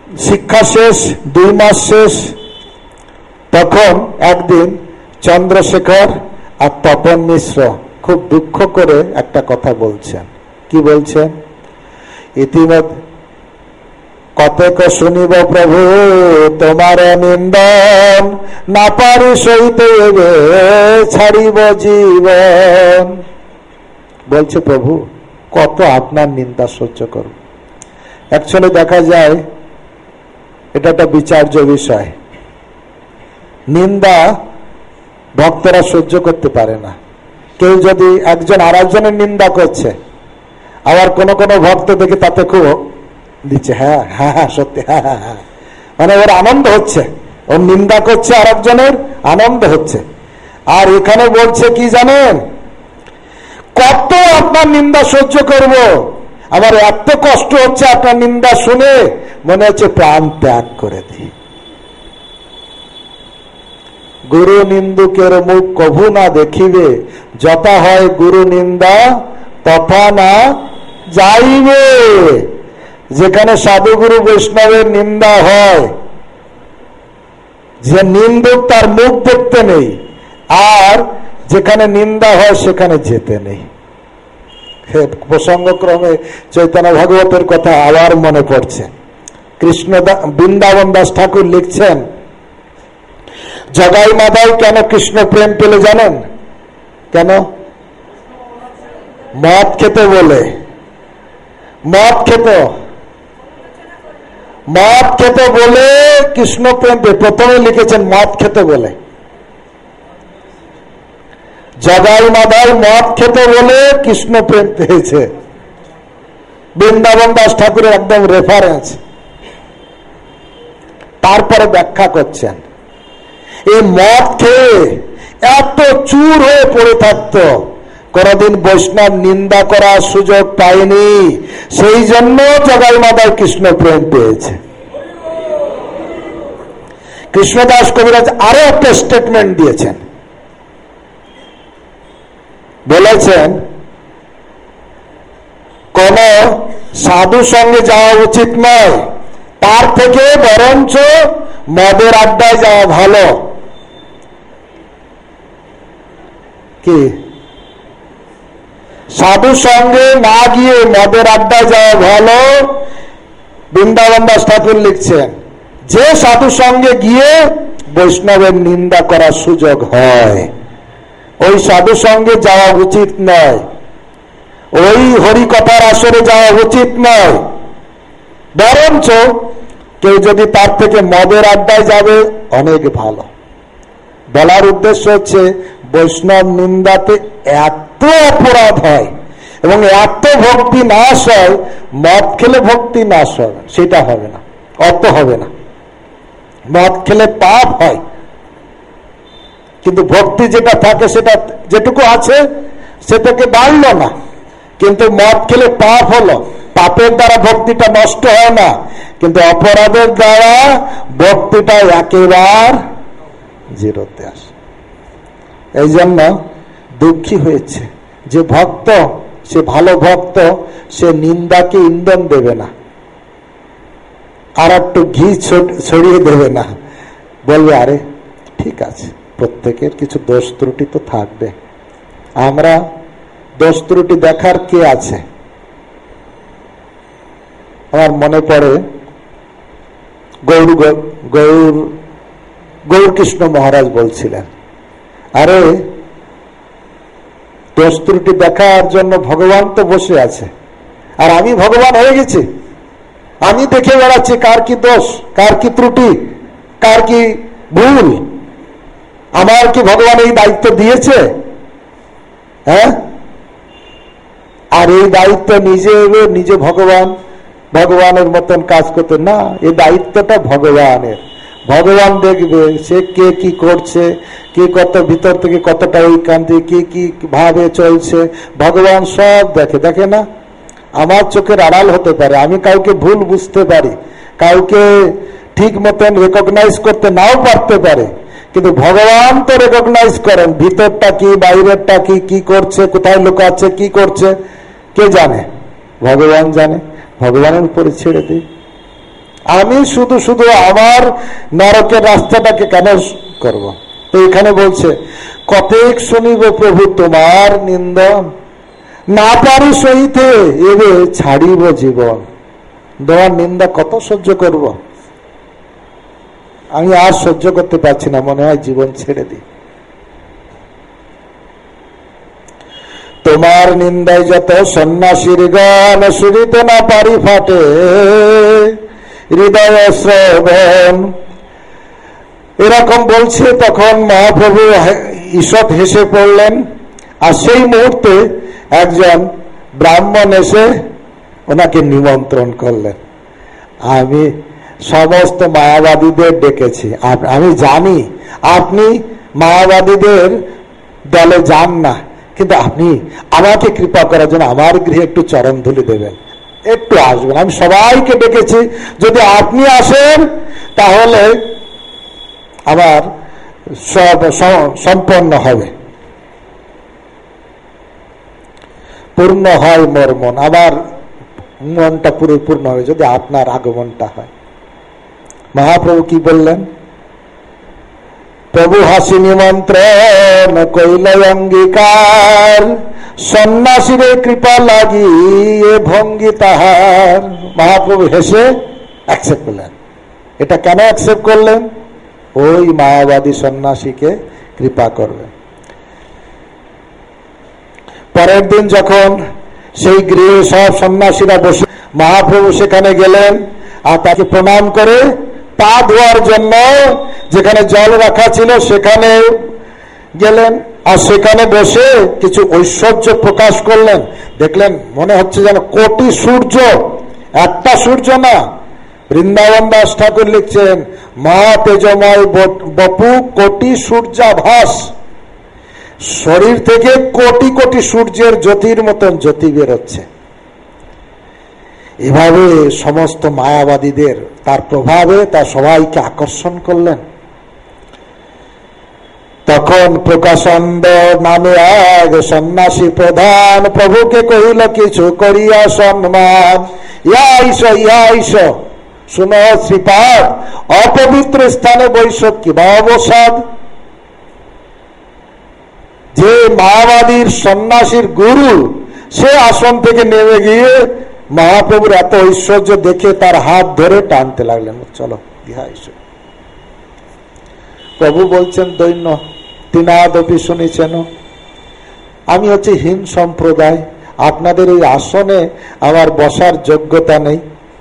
[SPEAKER 1] শিক্ষা শেষ, দুই মাস শেষ। তখন একদিন চন্দ্রশেখর আর তপন মিশ্র খুব দুঃখ করে একটা কথা বলছেন। কি বলছেন? ইতিমধ্যে কতক শুনিব প্রভু তোমার নিন্দন, না পারি সইতে ছাড়িব জীবন। বলছে প্রভু কত আপনার নিন্দা সহ্য করব। অ্যাকচুয়ালি দেখা যায় এটা একটা বিচার্য বিষয়। নিন্দা ভক্তরা সহ্য করতে পারে না। কেউ যদি একজন আর একজনের নিন্দা করছে, আবার কোন কোন ভক্ত দেখে তাতে খুব দিচ্ছে, হ্যাঁ হ্যাঁ হ্যাঁ সত্যি, হ্যাঁ হ্যাঁ হ্যাঁ, মানে ওর আনন্দ হচ্ছে, ওর নিন্দা করছে আর একজনের, আনন্দ হচ্ছে। আর এখানে বলছে কি জানেন, কত আপনার নিন্দা সহ্য করব, আমার এত কষ্ট হচ্ছে আপনার নিন্দা শুনে, মনে হচ্ছে প্রাণ ত্যাগ করে দিই। গুরু নিন্দুকের মুখ কভু না দেখিবে, যথা হয় গুরু নিন্দা তথা না যাইবে। যেখানে সাধুগুরু বৈষ্ণবের নিন্দা হয়, যে নিন্দুক তার মুখ দেখতে নেই, আর যেখানে নিন্দা হয় সেখানে যেতে নেই। প্রসঙ্গক্রমে চৈতন্য ভাগবতের কথা আবার মনে পড়ছে। কৃষ্ণ বৃন্দাবন দাস ঠাকুর লিখছেন, জগাই মাদাই কেন কৃষ্ণ প্রেম পেলে জানেন? কেন? মদ খেতে বলে, মদ খেত মদ খেতে বলে কৃষ্ণ প্রেম পেয়ে, প্রথমে লিখেছেন মদ খেতে বলে। জগাই মাদাই মদ খেতে বলে কৃষ্ণ প্রেম পেয়েছে, বৃন্দাবন দাস ঠাকুরের একদম রেফারেন্স। তারপরে ব্যাখ্যা করছেন, এই মদ খেয়ে এত চুর হয়ে পড়ে থাকতো, কোনদিন বৈষ্ণব নিন্দা করার সুযোগ পায়নি, সেই জন্য জগাই মাদাই কৃষ্ণ প্রেম পেয়েছে। কৃষ্ণদাস কবিরাজ আরো একটা স্টেটমেন্ট দিয়েছেন, বলেছেন কোন সাধু সঙ্গে যাওয়া উচিত নয়, তার থেকে বরঞ্চ মদের আড্ডায় যাওয়া ভালো। কি সাধু সঙ্গে না গিয়ে মদের আড্ডায় যাওয়া ভালো? বৃন্দাবন দাস ঠাকুর লিখছেন, যে সাধু সঙ্গে গিয়ে বৈষ্ণবের নিন্দা করার সুযোগ হয়, ওই সাধু সঙ্গে যাওয়া উচিত নয়, ওই হরিকথার আসরে যাওয়া উচিত নয়। বরঞ্চ কেউ যদি তার থেকে মদের আড্ডায় যাবে, অনেক ভালো। বলার উদ্দেশ্য হচ্ছে বৈষ্ণব নিন্দাতে এত অপরাধ হয় এবং এত ভক্তি নাশ হয়, মদ খেলে ভক্তি নাশ হবে সেটা হবে না, অত হবে না। মদ খেলে পাপ হয়, কিন্তু ভক্তি যেটা থাকে সেটা যেটুকু আছে সেটাকে বাড়লো না। কিন্তু মদ খেলে পাপ হলো, পাপের দ্বারা ভক্তিটা নষ্ট হয় না, কিন্তু অপরাধের দ্বারা ভক্তিটা একেবারে জিরোতে আসে। এই জন্য দুঃখী হয়েছে যে ভক্ত, সে ভালো ভক্ত, সে নিন্দাকে ইন্ধন দেবে না, আর একটু ঘি ছড়িয়ে দেবে না, বলবে আরে ঠিক আছে, প্রত্যেকের কিছু দোষ ত্রুটি তো থাকবে, আমরা দোষ ত্রুটি দেখার কে আছে? আমার মনে পড়ে গৌর গৌর গৌরকৃষ্ণ মহারাজ বলছিলেন, আরে দোষ ত্রুটি দেখার জন্য ভগবান তো বসে আছে, আর আমি ভগবান হয়ে গেছি, আমি দেখে বেড়াচ্ছি কার কি দোষ, কার কি ত্রুটি, কার কি ভুল। আমার কি ভগবান এই দায়িত্ব দিয়েছে? হ্যাঁ, আর এই দায়িত্ব নিজে নিজে ভগবান ভগবানের মতন কাজ করতে না, এই দায়িত্বটা ভগবানের। ভগবান দেখবে সে কে কি করছে, কে কত ভিতর থেকে কতটা ওইখান থেকে কি কি ভাবে চলছে, ভগবান সব দেখে। দেখে না, আমার চোখের আড়াল হতে পারে, আমি কাউকে ভুল বুঝতে পারি, কাউকে ঠিক মতন রেকগনাইজ করতে নাও পারতে পারে, কিন্তু ভগবান তো রেকগনাইজ করেন ভিতরটা কি, বাইরেরটা কি, কি করছে, কোথায় লুকাচ্ছে, কি করছে, কে জানে? ভগবান জানে। ভগবানের উপরে ছেড়ে দিই। আমি শুধু শুধু আমার নরকের রাস্তাটাকে কেন করব? তো এখানে বলছে, কতেক শুনিব প্রভু তোমার নিন্দা, না পারি সইতে এবে ছাড়িব জীবন। তোমার নিন্দা কত সহ্য করব? আমি আর সহ্য করতে পারছি না, মনে হয় জীবন ছেড়ে দিই। তোমার নিন্দায় যত সন্ন্যাসীর গান, শুনিতে না পারি ফাটে হৃদয় শ্রবণ। এরকম বলছে, তখন মহাপ্রভু ঈষৎ হেসে পড়লেন। আর সেই মুহূর্তে একজন ব্রাহ্মণ এসে ওনাকে নিমন্ত্রণ করলেন। আমি সমস্ত মায়াবাদীদের ডেকেছি, আমি জানি আপনি মায়াবাদীদের দলে যান না, কিন্তু আপনি আমাকে কৃপা করার জন্য আমার গৃহে একটু চরণ ধুলি দেবেন, একটু আসবেন। আমি সবাইকে ডেকেছি, যদি আপনি আসেন তাহলে আমার সব সম্পন্ন হবে, পূর্ণ হয় মোর মন, আমার মনটা পরিপূর্ণ হবে যদি আপনার আগমনটা হয়। মহাপ্রভু কি বললেন? প্রভু হাসি নিমন্ত্রণ কইল অঙ্গীকার, সন্ন্যাসীরে কৃপা লাগি এ ভঙ্গি তাহার। মহাপ্রভু হেসে অ্যাকসেপ্ট করলেন। এটা কেন অ্যাকসেপ্ট করলেন? ওই মায়াবাদী সন্ন্যাসীকে কৃপা করবেন। পরের দিন যখন সেই গৃহে সব সন্ন্যাসীরা বসে, মহাপ্রভু সেখানে গেলেন আর তাকে প্রণাম করে পা ধোয়ার জন্য যেখানে জল রাখা ছিল সেখানে গেলেন। আর সেখানে বসে কিছু ঐশ্বর্য প্রকাশ করলেন। দেখলেন মনে হচ্ছে যেন কোটি সূর্য, একটা সূর্য না। বৃন্দাবন দাস ঠাকুর লিখছেন, মহা তেজময় বপু কোটি সূর্যাভাস, শরীর থেকে কোটি কোটি সূর্যের জ্যোতির মতন জ্যোতি বেরোচ্ছে। এভাবে সমস্ত মায়াবাদীদের তার প্রভাবে তার সবাইকে আকর্ষণ করলেন। তখন প্রকাশানন্দ নামে এক সন্ন্যাসী প্রধান প্রভুকে কহিল কিছু করিয়া সম্মান, ইয়াইস ইয়াইস শুনো শ্রীপাদ, অপবিত্র স্থানে বৈশক কিবা অবসাদ। যে মায়াবাদীর সন্ন্যাসীর গুরু, সে আসন থেকে নেমে গিয়ে মহাপ্রভুর এত ঐশ্বর্য দেখে তার হাত ধরে টানতে লাগলেন, চলো ইহা এসো। প্রভু বলছেন, দৈন্য তিনাদপি শুনেছেন, আমি হচ্ছে হীন সম্প্রদায়, আপনাদের এই আসনে আমার বসার যোগ্যতা নেই।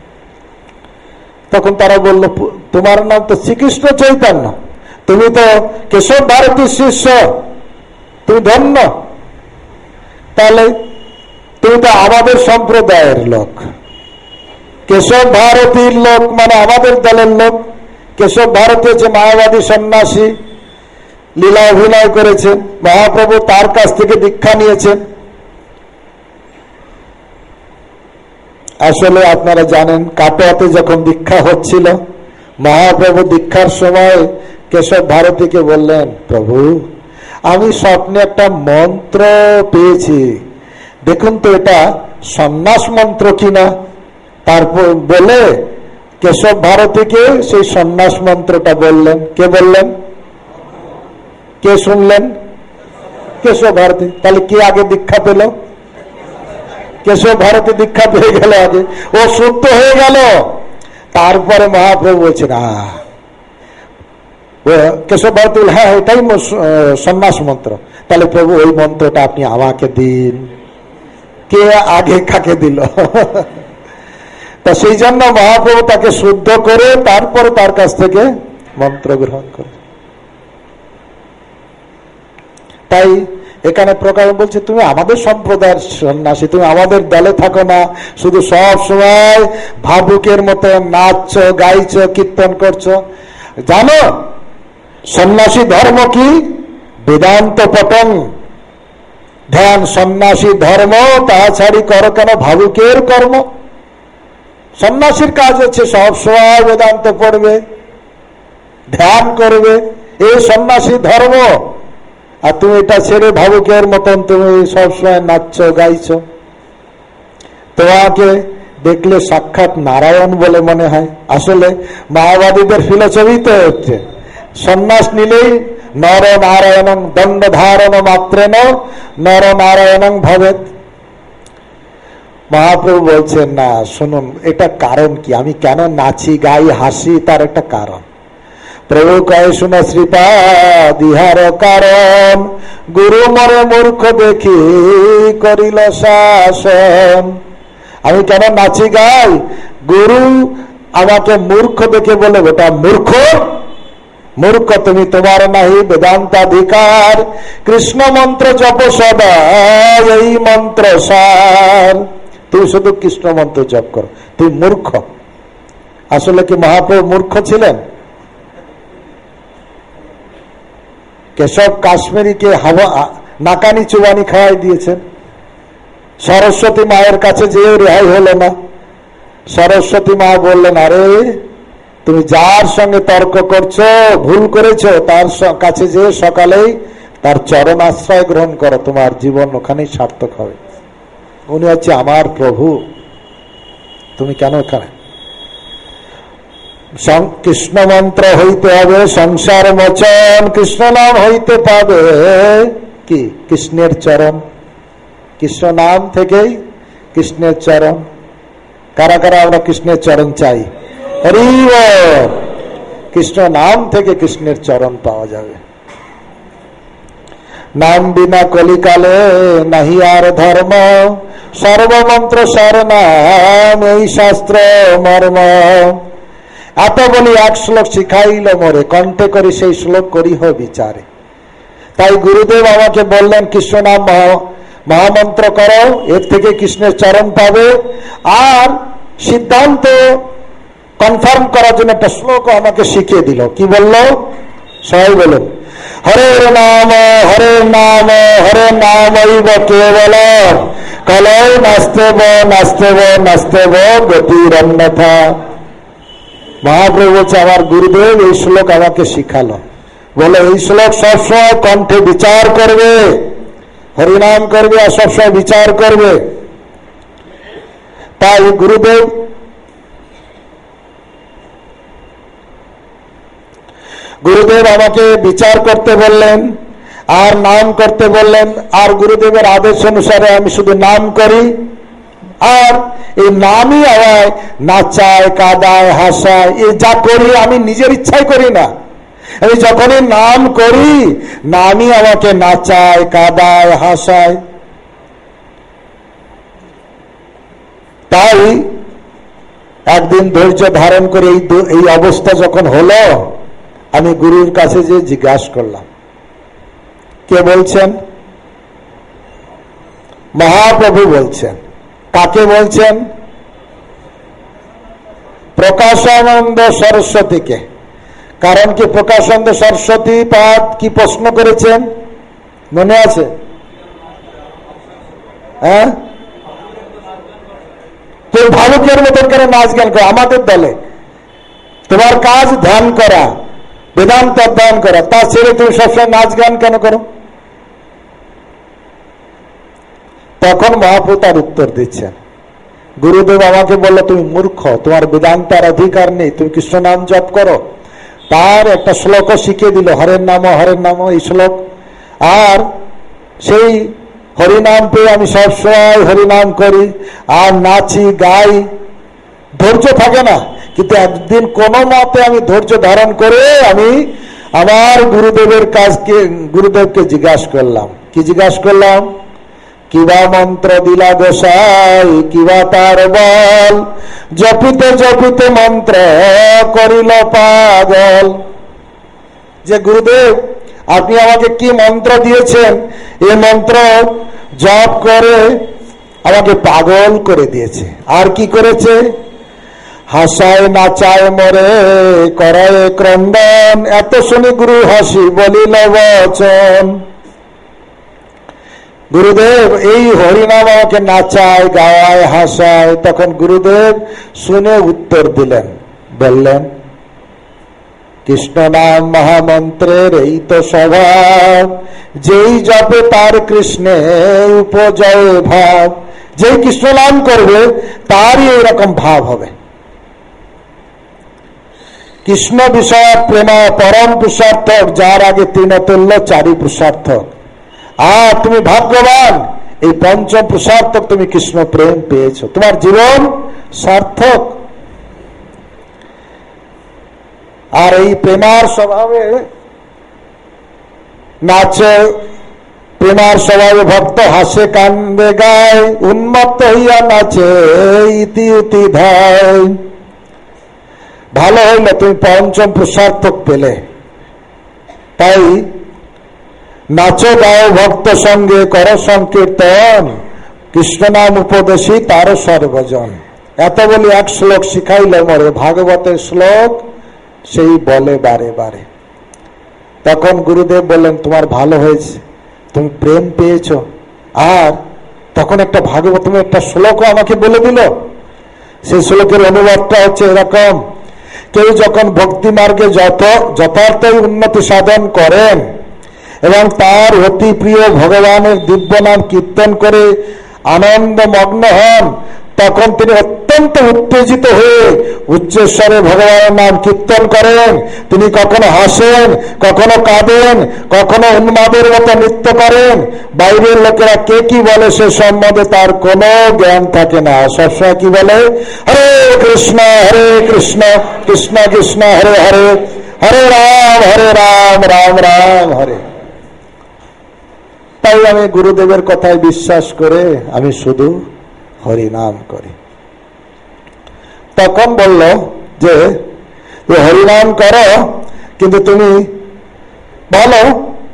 [SPEAKER 1] তখন তারা বলল, তোমার নাম তো শ্রীকৃষ্ণ চৈতন্য, তুমি তো কেশব ভারতীর শিষ্য, তুমি ধন্য, তাহলে তুমি তো আমাদের সম্প্রদায়ের লোক। কেশব ভারতীর লোক মানে আমাদের দলের লোক। কেশব ভারতী হচ্ছে মায়াবাদী সন্ন্যাসী, লীলা অভিনয় করেছেন, মহাপ্রভু তার কাছ থেকে দীক্ষা নিয়েছেন। আসলে আপনারা জানেন, কাটোয়াতে যখন দীক্ষা হচ্ছিল, মহাপ্রভু দীক্ষার সময় কেশব ভারতীকে বললেন, প্রভু আমি স্বপ্নে একটা মন্ত্র পেয়েছি, দেখুন তো এটা সন্ন্যাস মন্ত্র কিনা। তারপর বলে কেশব ভারতীকে সেই সন্ন্যাস মন্ত্রটা বললেন। কে বললেন? কে শুনলেন? কেশব ভারতী। তাহলে কে আগে দীক্ষা পেল? কেশব ভারতী দীক্ষা পেয়ে গেল আগে, ও শুদ্ধ হয়ে গেল। তারপরে মহাপ্রভু বলছেন, আহ কেশব ভারতী, হ্যাঁ এটাই সন্ন্যাস মন্ত্র। তাহলে প্রভু ওই মন্ত্রটা আপনি আমাকে দিন। কে আগে কাকে দিল? তা সেই জন্য মহাপ্রভু তাকে শুদ্ধ করে তারপরে তার কাছ থেকে মন্ত্র গ্রহণ করে। তাই এখানে প্রকাশ বলছে, তুমি আমাদের সম্প্রদায়ের সন্ন্যাসী, তুমি আমাদের দলে থাকো না, শুধু সব সময় ভাবুকের মতো নাচছো, গাইছো, কীর্তন করছো। জানো সন্ন্যাসী ধর্ম কি? বেদান্ত পটন ধ্যান। সন্ন্যাসী ধর্ম তাহা ছাড়ি করো কেন ভাবুকের কর্ম। সন্ন্যাসীর কাজ হচ্ছে সব সময় বেদান্ত পড়বে, ধ্যান করবে, এই সন্ন্যাসী ধর্ম। আর তুমি এটা ছেড়ে ভাবুকের মতন তুমি সবসময় নাচছো, গাইছো। তোমাকে দেখলে সাক্ষাৎ নারায়ণ বলে মনে হয়। আসলে মায়াবাদীদের ফিলোসফি তো হচ্ছে সন্ন্যাস নিলেই নর নারায়ণং দণ্ড ধারণ মাত্রেন নর নারায়ণং ভবেত। মহাপ্রভু বলছেন না, শুনুন এটা কারণ কি, আমি কেন নাচি গাই হাসি, তার একটা কারণ। প্রভু কয়ে শুনো শ্রীপাদ ইহার কারণ, গুরু মরে মূর্খ দেখি করিল শাসন। আমি কেন নাচি গাই, গুরু আমাকে মূর্খ দেখে বলে বেটা মূর্খ, মূর্খ তুমি, তোমার নাহি বেদান্তাধিকার, কৃষ্ণ মন্ত্র জপ সদা এই মন্ত্র সার। তুমি শুধু কৃষ্ণ মন্ত্র জপ করো, তুই মূর্খ। আসলে কি মহাপ্রভু মূর্খ ছিলেন? কেশব কাশ্মীরিকে হাওয়া নাকানি চুবানি খাওয়াই দিয়েছেন। সরস্বতী মায়ের কাছে যেও রেহাই হলো না। সরস্বতী মা বললেন, আরে তুমি যার সঙ্গে তর্ক করছো ভুল করেছো, তার কাছে যে সকালেই তার চরণ আশ্রয় গ্রহণ করো, তোমার জীবন ওখানেই সার্থক হবে। উনি হচ্ছে আমার প্রভু, তুমি কেন এখানে? কৃষ্ণ মন্ত্র হইতে হবে সংসার মোচন, কৃষ্ণ নাম হইতে পাবে কি কৃষ্ণের চরণ। কৃষ্ণ নাম থেকেই কৃষ্ণের চরণ। কারা কারা আমরা কৃষ্ণের চরণ চাই? হরি বল। কৃষ্ণ নাম থেকে কৃষ্ণের চরণ পাওয়া যাবে। নাম বিনা কলিকালে নাহি আর ধর্ম, সর্বমন্ত্র সার নাম এই শাস্ত্র মর্ম। এত বলি এক শ্লোক শিখাইল মোরে, কণ্ঠে করি সেই শ্লোক করি হয় বিচারে। তাই গুরুদেব আমাকে বললেন কৃষ্ণ নাম মহামন্ত্র করো, এর থেকে কৃষ্ণের চরণ পাবে। আর সিদ্ধান্ত কনফার্ম করার জন্য একটা শ্লোক আমাকে শিখিয়ে দিল। কি বললো? সবাই বলুন, হরে নাম হরে নাম হরে নাম কেবল, কলয় নাস্তেব নাস্তেব নাস্তেব গতির অন্যথা। মহাপ্রভু বলছে আমার গুরুদেব এই শ্লোক আমাকে শিখালো, বলে এই শ্লোক সবসময় কণ্ঠে বিচার করবে, হরিনাম করবে আর সবসময় বিচার করবে। তাই গুরুদেব গুরুদেব আমাকে বিচার করতে বললেন আর নাম করতে বললেন। আর গুরুদেবের আদেশ অনুসারে আমি শুধু নাম করি। আর এই নামই আমায় নাচায় কাদায় হাসায়, এই যা করি আমি নিজের ইচ্ছাই করি না। আমি যখনই নাম করি নামই আমাকে নাচায় কাদায় হাসায়। তাই একদিন ধৈর্য ধারণ করে এই এই অবস্থা যখন হলো, আমি গুরুর কাছে যে জিজ্ঞাসা করলাম। কে বলছেন? মহাপ্রভু বলছেন। কাকে বলছেন? প্রকাশানন্দ সরস্বতীকে। কারণ কি প্রকাশানন্দ সরস্বতী পাদ কি প্রশ্ন করেছেন মনে আছে? হ্যাঁ, তুই ভালুকের মতন করে নাচ গান কর আমাদের দলে, তোমার কাজ ধ্যান করা, বেদান্ত অধ্যয়ন করা, তা ছেড়ে তুমি সবসময় নাচ গান কেন করো? তখন মহাপ্রভু তার উত্তর দিচ্ছেন। গুরুদেব আমাকে বলল তুমি মূর্খ, তোমার বেদান্তার অধিকার নেই, তুমি কৃষ্ণ নাম জপ করো। তার একটা শ্লোকও শিখিয়ে দিল, হরের নাম হরের নাম এই শ্লোক। আর সেই হরিনাম পেয়ে আমি সবসময় হরিনাম করি আর নাচি গাই। ধৈর্য থাকে না, কিন্তু একদিন কোন মতে আমি ধৈর্য ধারণ করে আমি আমার গুরুদেবের কাজকে গুরুদেবকে জিজ্ঞাসা করলাম। কি জিজ্ঞাসা করলাম? কিবা মন্ত্র দিলা গোসাই, কিবা তার বল, জপিতে জপিতে মন্ত্র করিল পাগল। যে গুরুদেব আপনি আমাকে কি মন্ত্র দিয়েছেন, এই মন্ত্র জপ করে আমাকে পাগল করে দিয়েছে। আর কি করেছে? হাসায় নাচায় মরে করায় ক্রন্দন, এত শুনি গুরু হাসি বলিল বচন। গুরুদেব এই হরিনাম আমাকে নাচায় গাওয়ায় হাসায়। তখন গুরুদেব শুনে উত্তর দিলেন, বললেন কৃষ্ণ নাম মহামন্ত্রের এই তো স্বভাব, যেই জপে তার কৃষ্ণে উপজয় ভাব। যেই কৃষ্ণ নাম করবে তারই এরকম ভাব হবে। কৃষ্ণ বিষয় প্রেমা পরম পুরুষার্থক, যার আগে তৃণতুল্য চারি পুরুষার্থক। আর তুমি ভাগ্যবান, এই পঞ্চম পুরুষার্থক তুমি কৃষ্ণ প্রেম পেয়েছো, তোমার জীবন সার্থক। আর এই প্রেমার স্বভাবে নাচে, প্রেমার স্বভাবে ভক্ত হাসে কান্দে গায়, উন্মত্ত হইয়া নাচে ইতি উতি ধায়। ভালো হইল তুমি পঞ্চম পুরুষার্থক পেলে, তাই নাচো গাও ভক্ত সঙ্গে কর সংকীর্তন, কৃষ্ণ নাম উপদেশী তার সর্বজন। এত বলি এক শ্লোক শিখাইল মরে, ভাগবতের শ্লোক সেই বলে বারে বারে। তখন গুরুদেব বললেন তোমার ভালো হয়েছে, তুমি প্রেম পেয়েছ। আর তখন একটা ভাগবত একটা শ্লোকও আমাকে বলে দিল। সেই শ্লোকের অনুবাদটা হচ্ছে এরকম, কেউ যখন ভক্তি মার্গে যত যথার্থই উন্নতি সাধন করেন এবং তার অতি প্রিয় ভগবানের দিব্য নাম কীর্তন করে আনন্দমগ্ন হন, তখন তিনি অত্যন্ত উত্তেজিত হয়ে উচ্চস্বরে ভগবানের নাম কীর্তন করেন। তিনি কখনো হাসেন, কখনো কাঁদেন, কখনো উন্মাদের মতো নৃত্য করেন। বাইরের লোকেরা কে কি বলে সে সম্বন্ধে তার কোনো জ্ঞান থাকে না। সবসময় কি বলে, হরে কৃষ্ণ হরে কৃষ্ণ কৃষ্ণ কৃষ্ণ হরে হরে, হরে রাম হরে রাম রাম রাম হরে। তাই আমি গুরুদেবের কথায় বিশ্বাস করে আমি শুধু হরিনাম করি। তখন বলল যে হরিনাম করো, কিন্তু তুমি বলো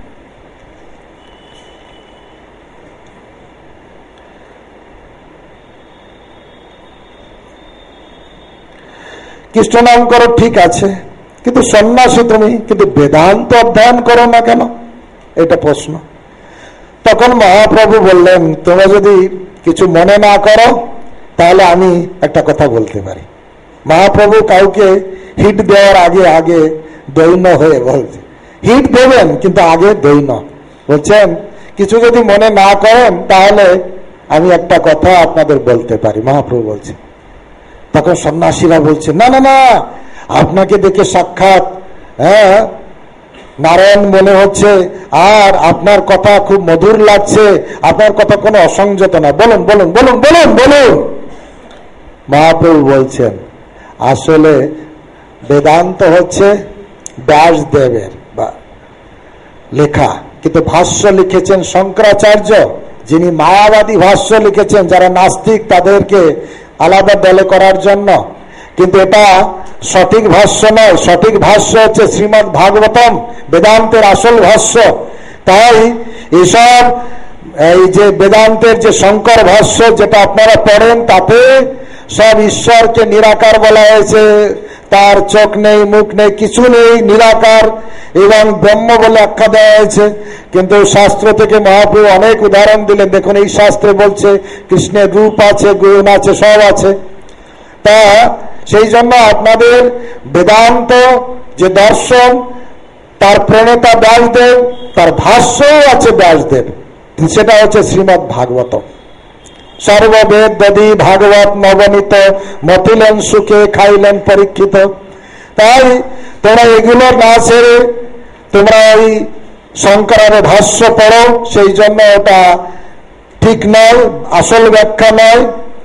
[SPEAKER 1] কৃষ্ণ নাম করো, ঠিক আছে, কিন্তু সন্ন্যাসী তুমি, কিন্তু বেদান্ত অধ্যয়ন করো না কেন? এটা প্রশ্ন। তখন মহাপ্রভু বললেন, তোমরা যদি কিছু মনে না করো তাহলে আমি একটা কথা বলতে পারি। মহাপ্রভু কাউকে হিট দেওয়ার আগে আগে দৈন্য হয়ে বলছে, হিট দেবেন কিন্তু আগে দৈন্য বলছেন, কিছু যদি মনে না করেন তাহলে আমি একটা কথা আপনাদের বলতে পারি। মহাপ্রভু বলছে। তখন সন্ন্যাসীরা বলছে, না না না, আপনাকে দেখে সাক্ষাৎ হ্যাঁ নারায়ণ মনে হচ্ছে, আর আপনার কথা খুব মধুর লাগছে, আপনার কথা কোনো অসংযত না, বলুন বলুন বলুন বলুন বলুন। মহাপ্রভু বলছেন, আসলে বেদান্ত হচ্ছে ব্যাসদেবের বা লেখা, কিন্তু ভাষ্য লিখেছেন শঙ্করাচার্য, যিনি মায়াবাদী ভাষ্য লিখেছেন, যারা নাস্তিক তাদেরকে আলাদা দলে করার জন্য। কিন্তু এটা সঠিক ভাষ্য নয়, সঠিক ভাষ্য হচ্ছে শ্রীমদ্ ভাগবতম, বেদান্তের আসল ভাষ্য। তাই এসব এই যে বেদান্তের যে শঙ্কর ভাষ্য যেটা আপনারা পড়েন, তাতে সব ঈশ্বরকে নিরাকার বলা হয়েছে, তার চোখ নেই, মুখ নেই, কিছু নেই, নিরাকার, এবং ব্রহ্ম বলে আখ্যা দেওয়া হয়েছে। কিন্তু শাস্ত্র থেকে মহাপ্রভু অনেক উদাহরণ দিলেন, দেখুন এই শাস্ত্রে বলছে কৃষ্ণের রূপ আছে, গুণ আছে, সব আছে। তা সেই জন্য আপনাদের বেদান্ত যে দর্শন, তার প্রণেতা ব্যাসদেব, তার ভাষ্যও আছে ব্যাসদেব, সেটা হচ্ছে শ্রীমদ্ ভাগবত। সর্ববেদ দধি ভাগবত নবনীত, মতিলেন সুখে খাইলেন পরীক্ষিত। তাই তোমরা এগুলো না ছেড়ে তোমরা ওই শঙ্করের ভাষ্য পড়ো, সেই জন্য ওটা ঠিক নয়, আসল ব্যাখ্যা নয়।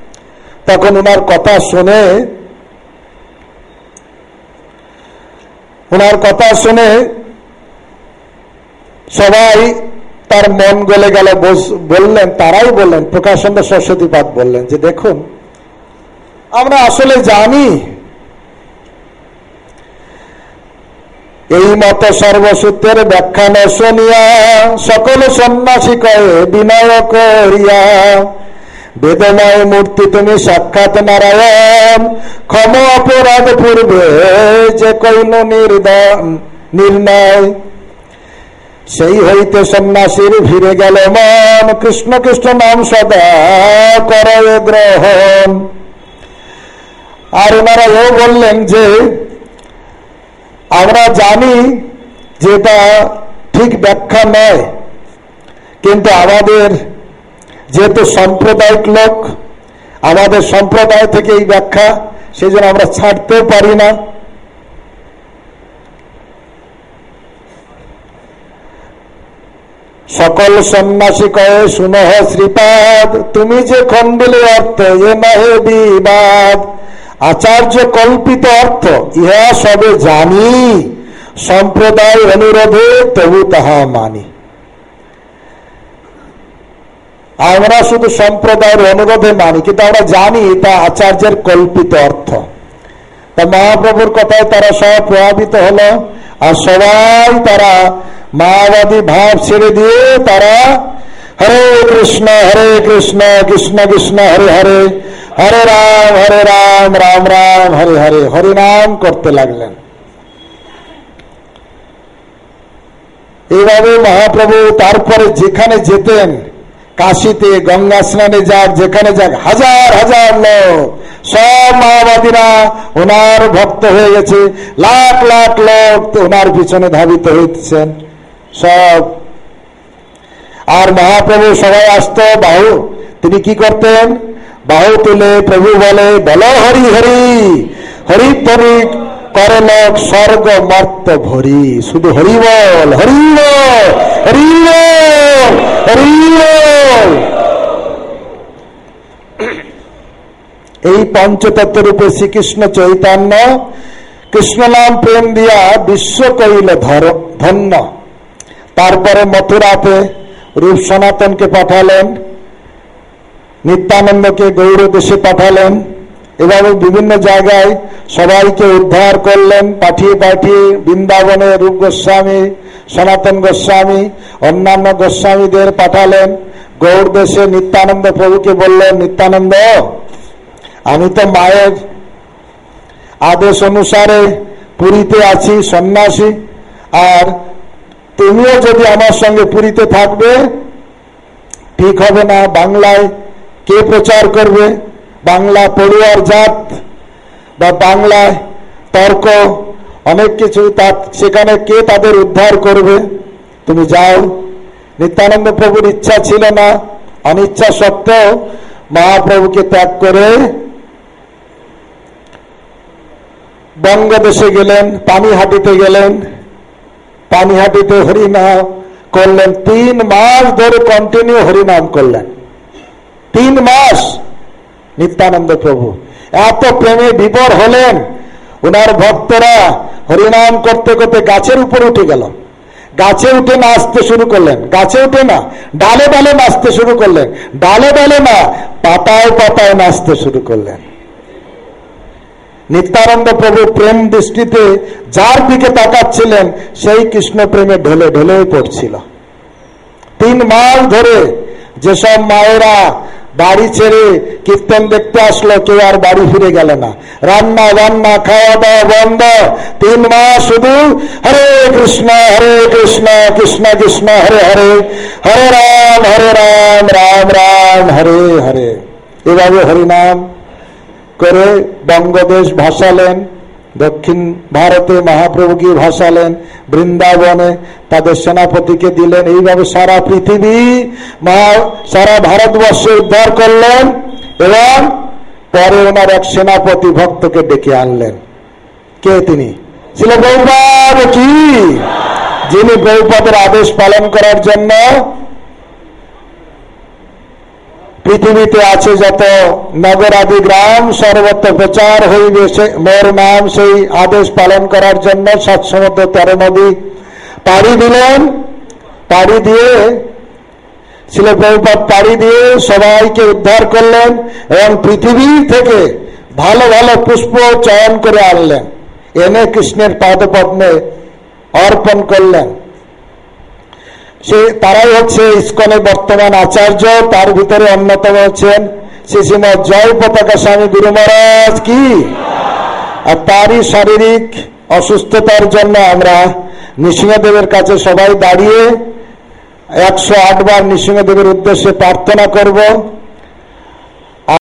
[SPEAKER 1] তখন ওনার কথা শুনে ওনার কথা শুনে সবাই তার মন গলে গেল। বললেন, তারাই বললেন, প্রকাশানন্দ সরস্বতীপাদ বললেন যে দেখুন, আমরা আসলে জানি এই মত সর্বসূত্রের ব্যাখ্যা ন শুনিয়া, সকল সন্ন্যাসী কয়ে বিনয় করিয়া, বেদময় মূর্তি তুমি সাক্ষাৎ নারায়ণ, ক্ষম অপরাধ পূর্বে যে কইল নির্ণয়। সেই হইতে সন্ন্যাসীর ভিড়ে গেল মন, কৃষ্ণ কৃষ্ণ নাম সদা করে গ্রহণ। আর ওনারা এও বললেন যে আমরা জানি যেটা ঠিক ব্যাখ্যা নয়, কিন্তু আমাদের যেহেতু সাম্প্রদায়িক লোক, আমাদের সম্প্রদায় থেকে এই ব্যাখ্যা, সেই জন্য আমরা ছাড়তেও পারি না। সকল সন্ন্যাসী কয়ে শুনহ শ্রীপাদ, তুমি যে খণ্ডিলে অর্থ এ নহে বিবাদ। আচার্য কল্পিত অর্থ ইহা সবে জানি, সম্প্রদায় অনুরোধে তবু তাহা মানি। আমরা শুধু সম্প্রদায়ের অনুরোধে মানি, কিন্তু আমরা জানি তা আচার্যের কল্পিত অর্থ। তা মহাপ্রভুর কথায় তারা সব প্রভাবিত হলো, আর সবাই তারা মায়াবাদী ভাব ছেড়ে দিয়ে তারা হরে কৃষ্ণ হরে কৃষ্ণ কৃষ্ণ কৃষ্ণ হরে হরে, হরে রাম হরে রাম রাম রাম হরে হরে হরিনাম করতে লাগলেন। এইভাবে মহাপ্রভু তারপরে যেখানে যেতেন, কাশীতে গঙ্গা স্নানে যাক, যেখানে যাক, হাজার হাজার লোক, সব মায়াবাদীরা ওনার ভক্ত হয়ে গেছে, লাখ লাখ লোক ওনার পিছনে ধাবিত হইতেছেন সব। আর মহাপ্রভু সবাই আসতো বাহু, তিনি কি করতেন, বাহু তুলে প্রভু বলে বলো হরি হরি, হরি হরি করে লোক স্বর্গ মর্ত ভরি, শুধু হরি বল হরি বল হরি বল হরি বল। এই পঞ্চতত্ত্ব রূপে শ্রীকৃষ্ণ চৈতন্য কৃষ্ণ নাম প্রেম দিয়া বিশ্ব কইল ধন্য। তারপরে মথুরাতে রূপ সনাতনকে পাঠালেন, নিত্যানন্দকে গৌর দেশে পাঠালেন, এভাবে বিভিন্ন জায়গায় সবাইকে উদ্ধার করলেন, পাঠিয়ে পাঠিয়ে বৃন্দাবনে রূপ গোস্বামী, সনাতন গোস্বামী, অন্যান্য গোস্বামীদের পাঠালেন গৌর দেশে। নিত্যানন্দ প্রভুকে বললেন, নিত্যানন্দ আমি তো মায়ের আদেশ অনুসারে পুরীতে আছি সন্ন্যাসী, আর তুমিও যদি আমার সঙ্গে পুরীতে থাকবে ঠিক হবে না। বাংলায় কে প্রচার করবে, বাংলা পড়ুয়ার জাত বা বাংলায় তর্ক অনেক কিছু, সেখানে কে তাদের উদ্ধার করবে, তুমি যাও। নিত্যানন্দ প্রভুর ইচ্ছা ছিল না, অনিচ্ছা সত্ত্বেও মহাপ্রভুকে ত্যাগ করে বঙ্গদেশে গেলেন, পানিহাটিতে গেলেন, পানিহাটিতে হরিনাম করলেন। তিন মাস ধরে কন্টিনিউ হরিনাম করলেন, তিন মাস। নিত্যানন্দ প্রভু এত প্রেমে বিভোর হলেন, ওনার ভক্তরা হরিনাম করতে করতে গাছের উপর উঠে গেল, গাছে উঠে নাচতে শুরু করলেন, গাছে উঠে না ডালে ডালে নাচতে শুরু করলেন, ডালে ডালে না পাতায় পাতায় নাচতে শুরু করলেন। নিত্যানন্দ প্রভু প্রেম দৃষ্টিতে যার দিকে তাকাচ্ছিলেন সেই কৃষ্ণ প্রেমে ঢলে ঢলে পড়ছিল। তিন মাস ধরে যেসব মায়েরা বাড়ি ছেড়ে কীর্তন দেখতে আসলো, কেউ আর বাড়ি ফিরে গেল না, রান্না বান্না খাওয়া দাওয়া বন্ধ। তিন মাস শুধু হরে কৃষ্ণ হরে কৃষ্ণ কৃষ্ণ কৃষ্ণ হরে হরে, হরে রাম হরে রাম রাম রাম হরে হরে, এভাবে হরিনাম করে বঙ্গদেশ ভাসালেন, দক্ষিণ ভারতে মহাপ্রভু গিয়ে ভাসালেন, বৃন্দাবনে তাদের সেনাপতিকে দিলেন। এইভাবে সারা পৃথিবী, সারা ভারতবর্ষে উদ্ধার করলেন, এবং পরে ওনার এক সেনাপতি ভক্তকে ডেকে আনলেন। কে তিনি? ছিল প্রভুপাদ কি, যিনি প্রভুপাদের আদেশ পালন করার জন্য পৃথিবীতে আছে যত নগর আদি গ্রাম সর্বত্র প্রচার হইবে মোর নাম, সেই আদেশ পালন করার জন্য সাত সমুদ্র তেরো নদী পাড়ি দিলেন। পাড়ি দিয়ে ছিল প্রভুপাদ পাড়ি দিয়ে সবাইকে উদ্ধার করলেন, এবং পৃথিবী থেকে ভালো ভালো পুষ্প চয়ন করে আনলেন, এনে কৃষ্ণের পাদপদ্মে অর্পণ করলেন। সে তারাই হচ্ছে ইস্কনের বর্তমান আচার্য। তার ভিতরে অন্যতম হচ্ছেন শ্রী শ্রীমৎ জয় পতাকা স্বামী গুরু মহারাজ কি। আর তারই শারীরিক অসুস্থতার জন্য আমরা নৃসিংহদেবের কাছে সবাই দাঁড়িয়ে একশো আট বার নৃসিংহদেবের উদ্দেশ্যে প্রার্থনা করব।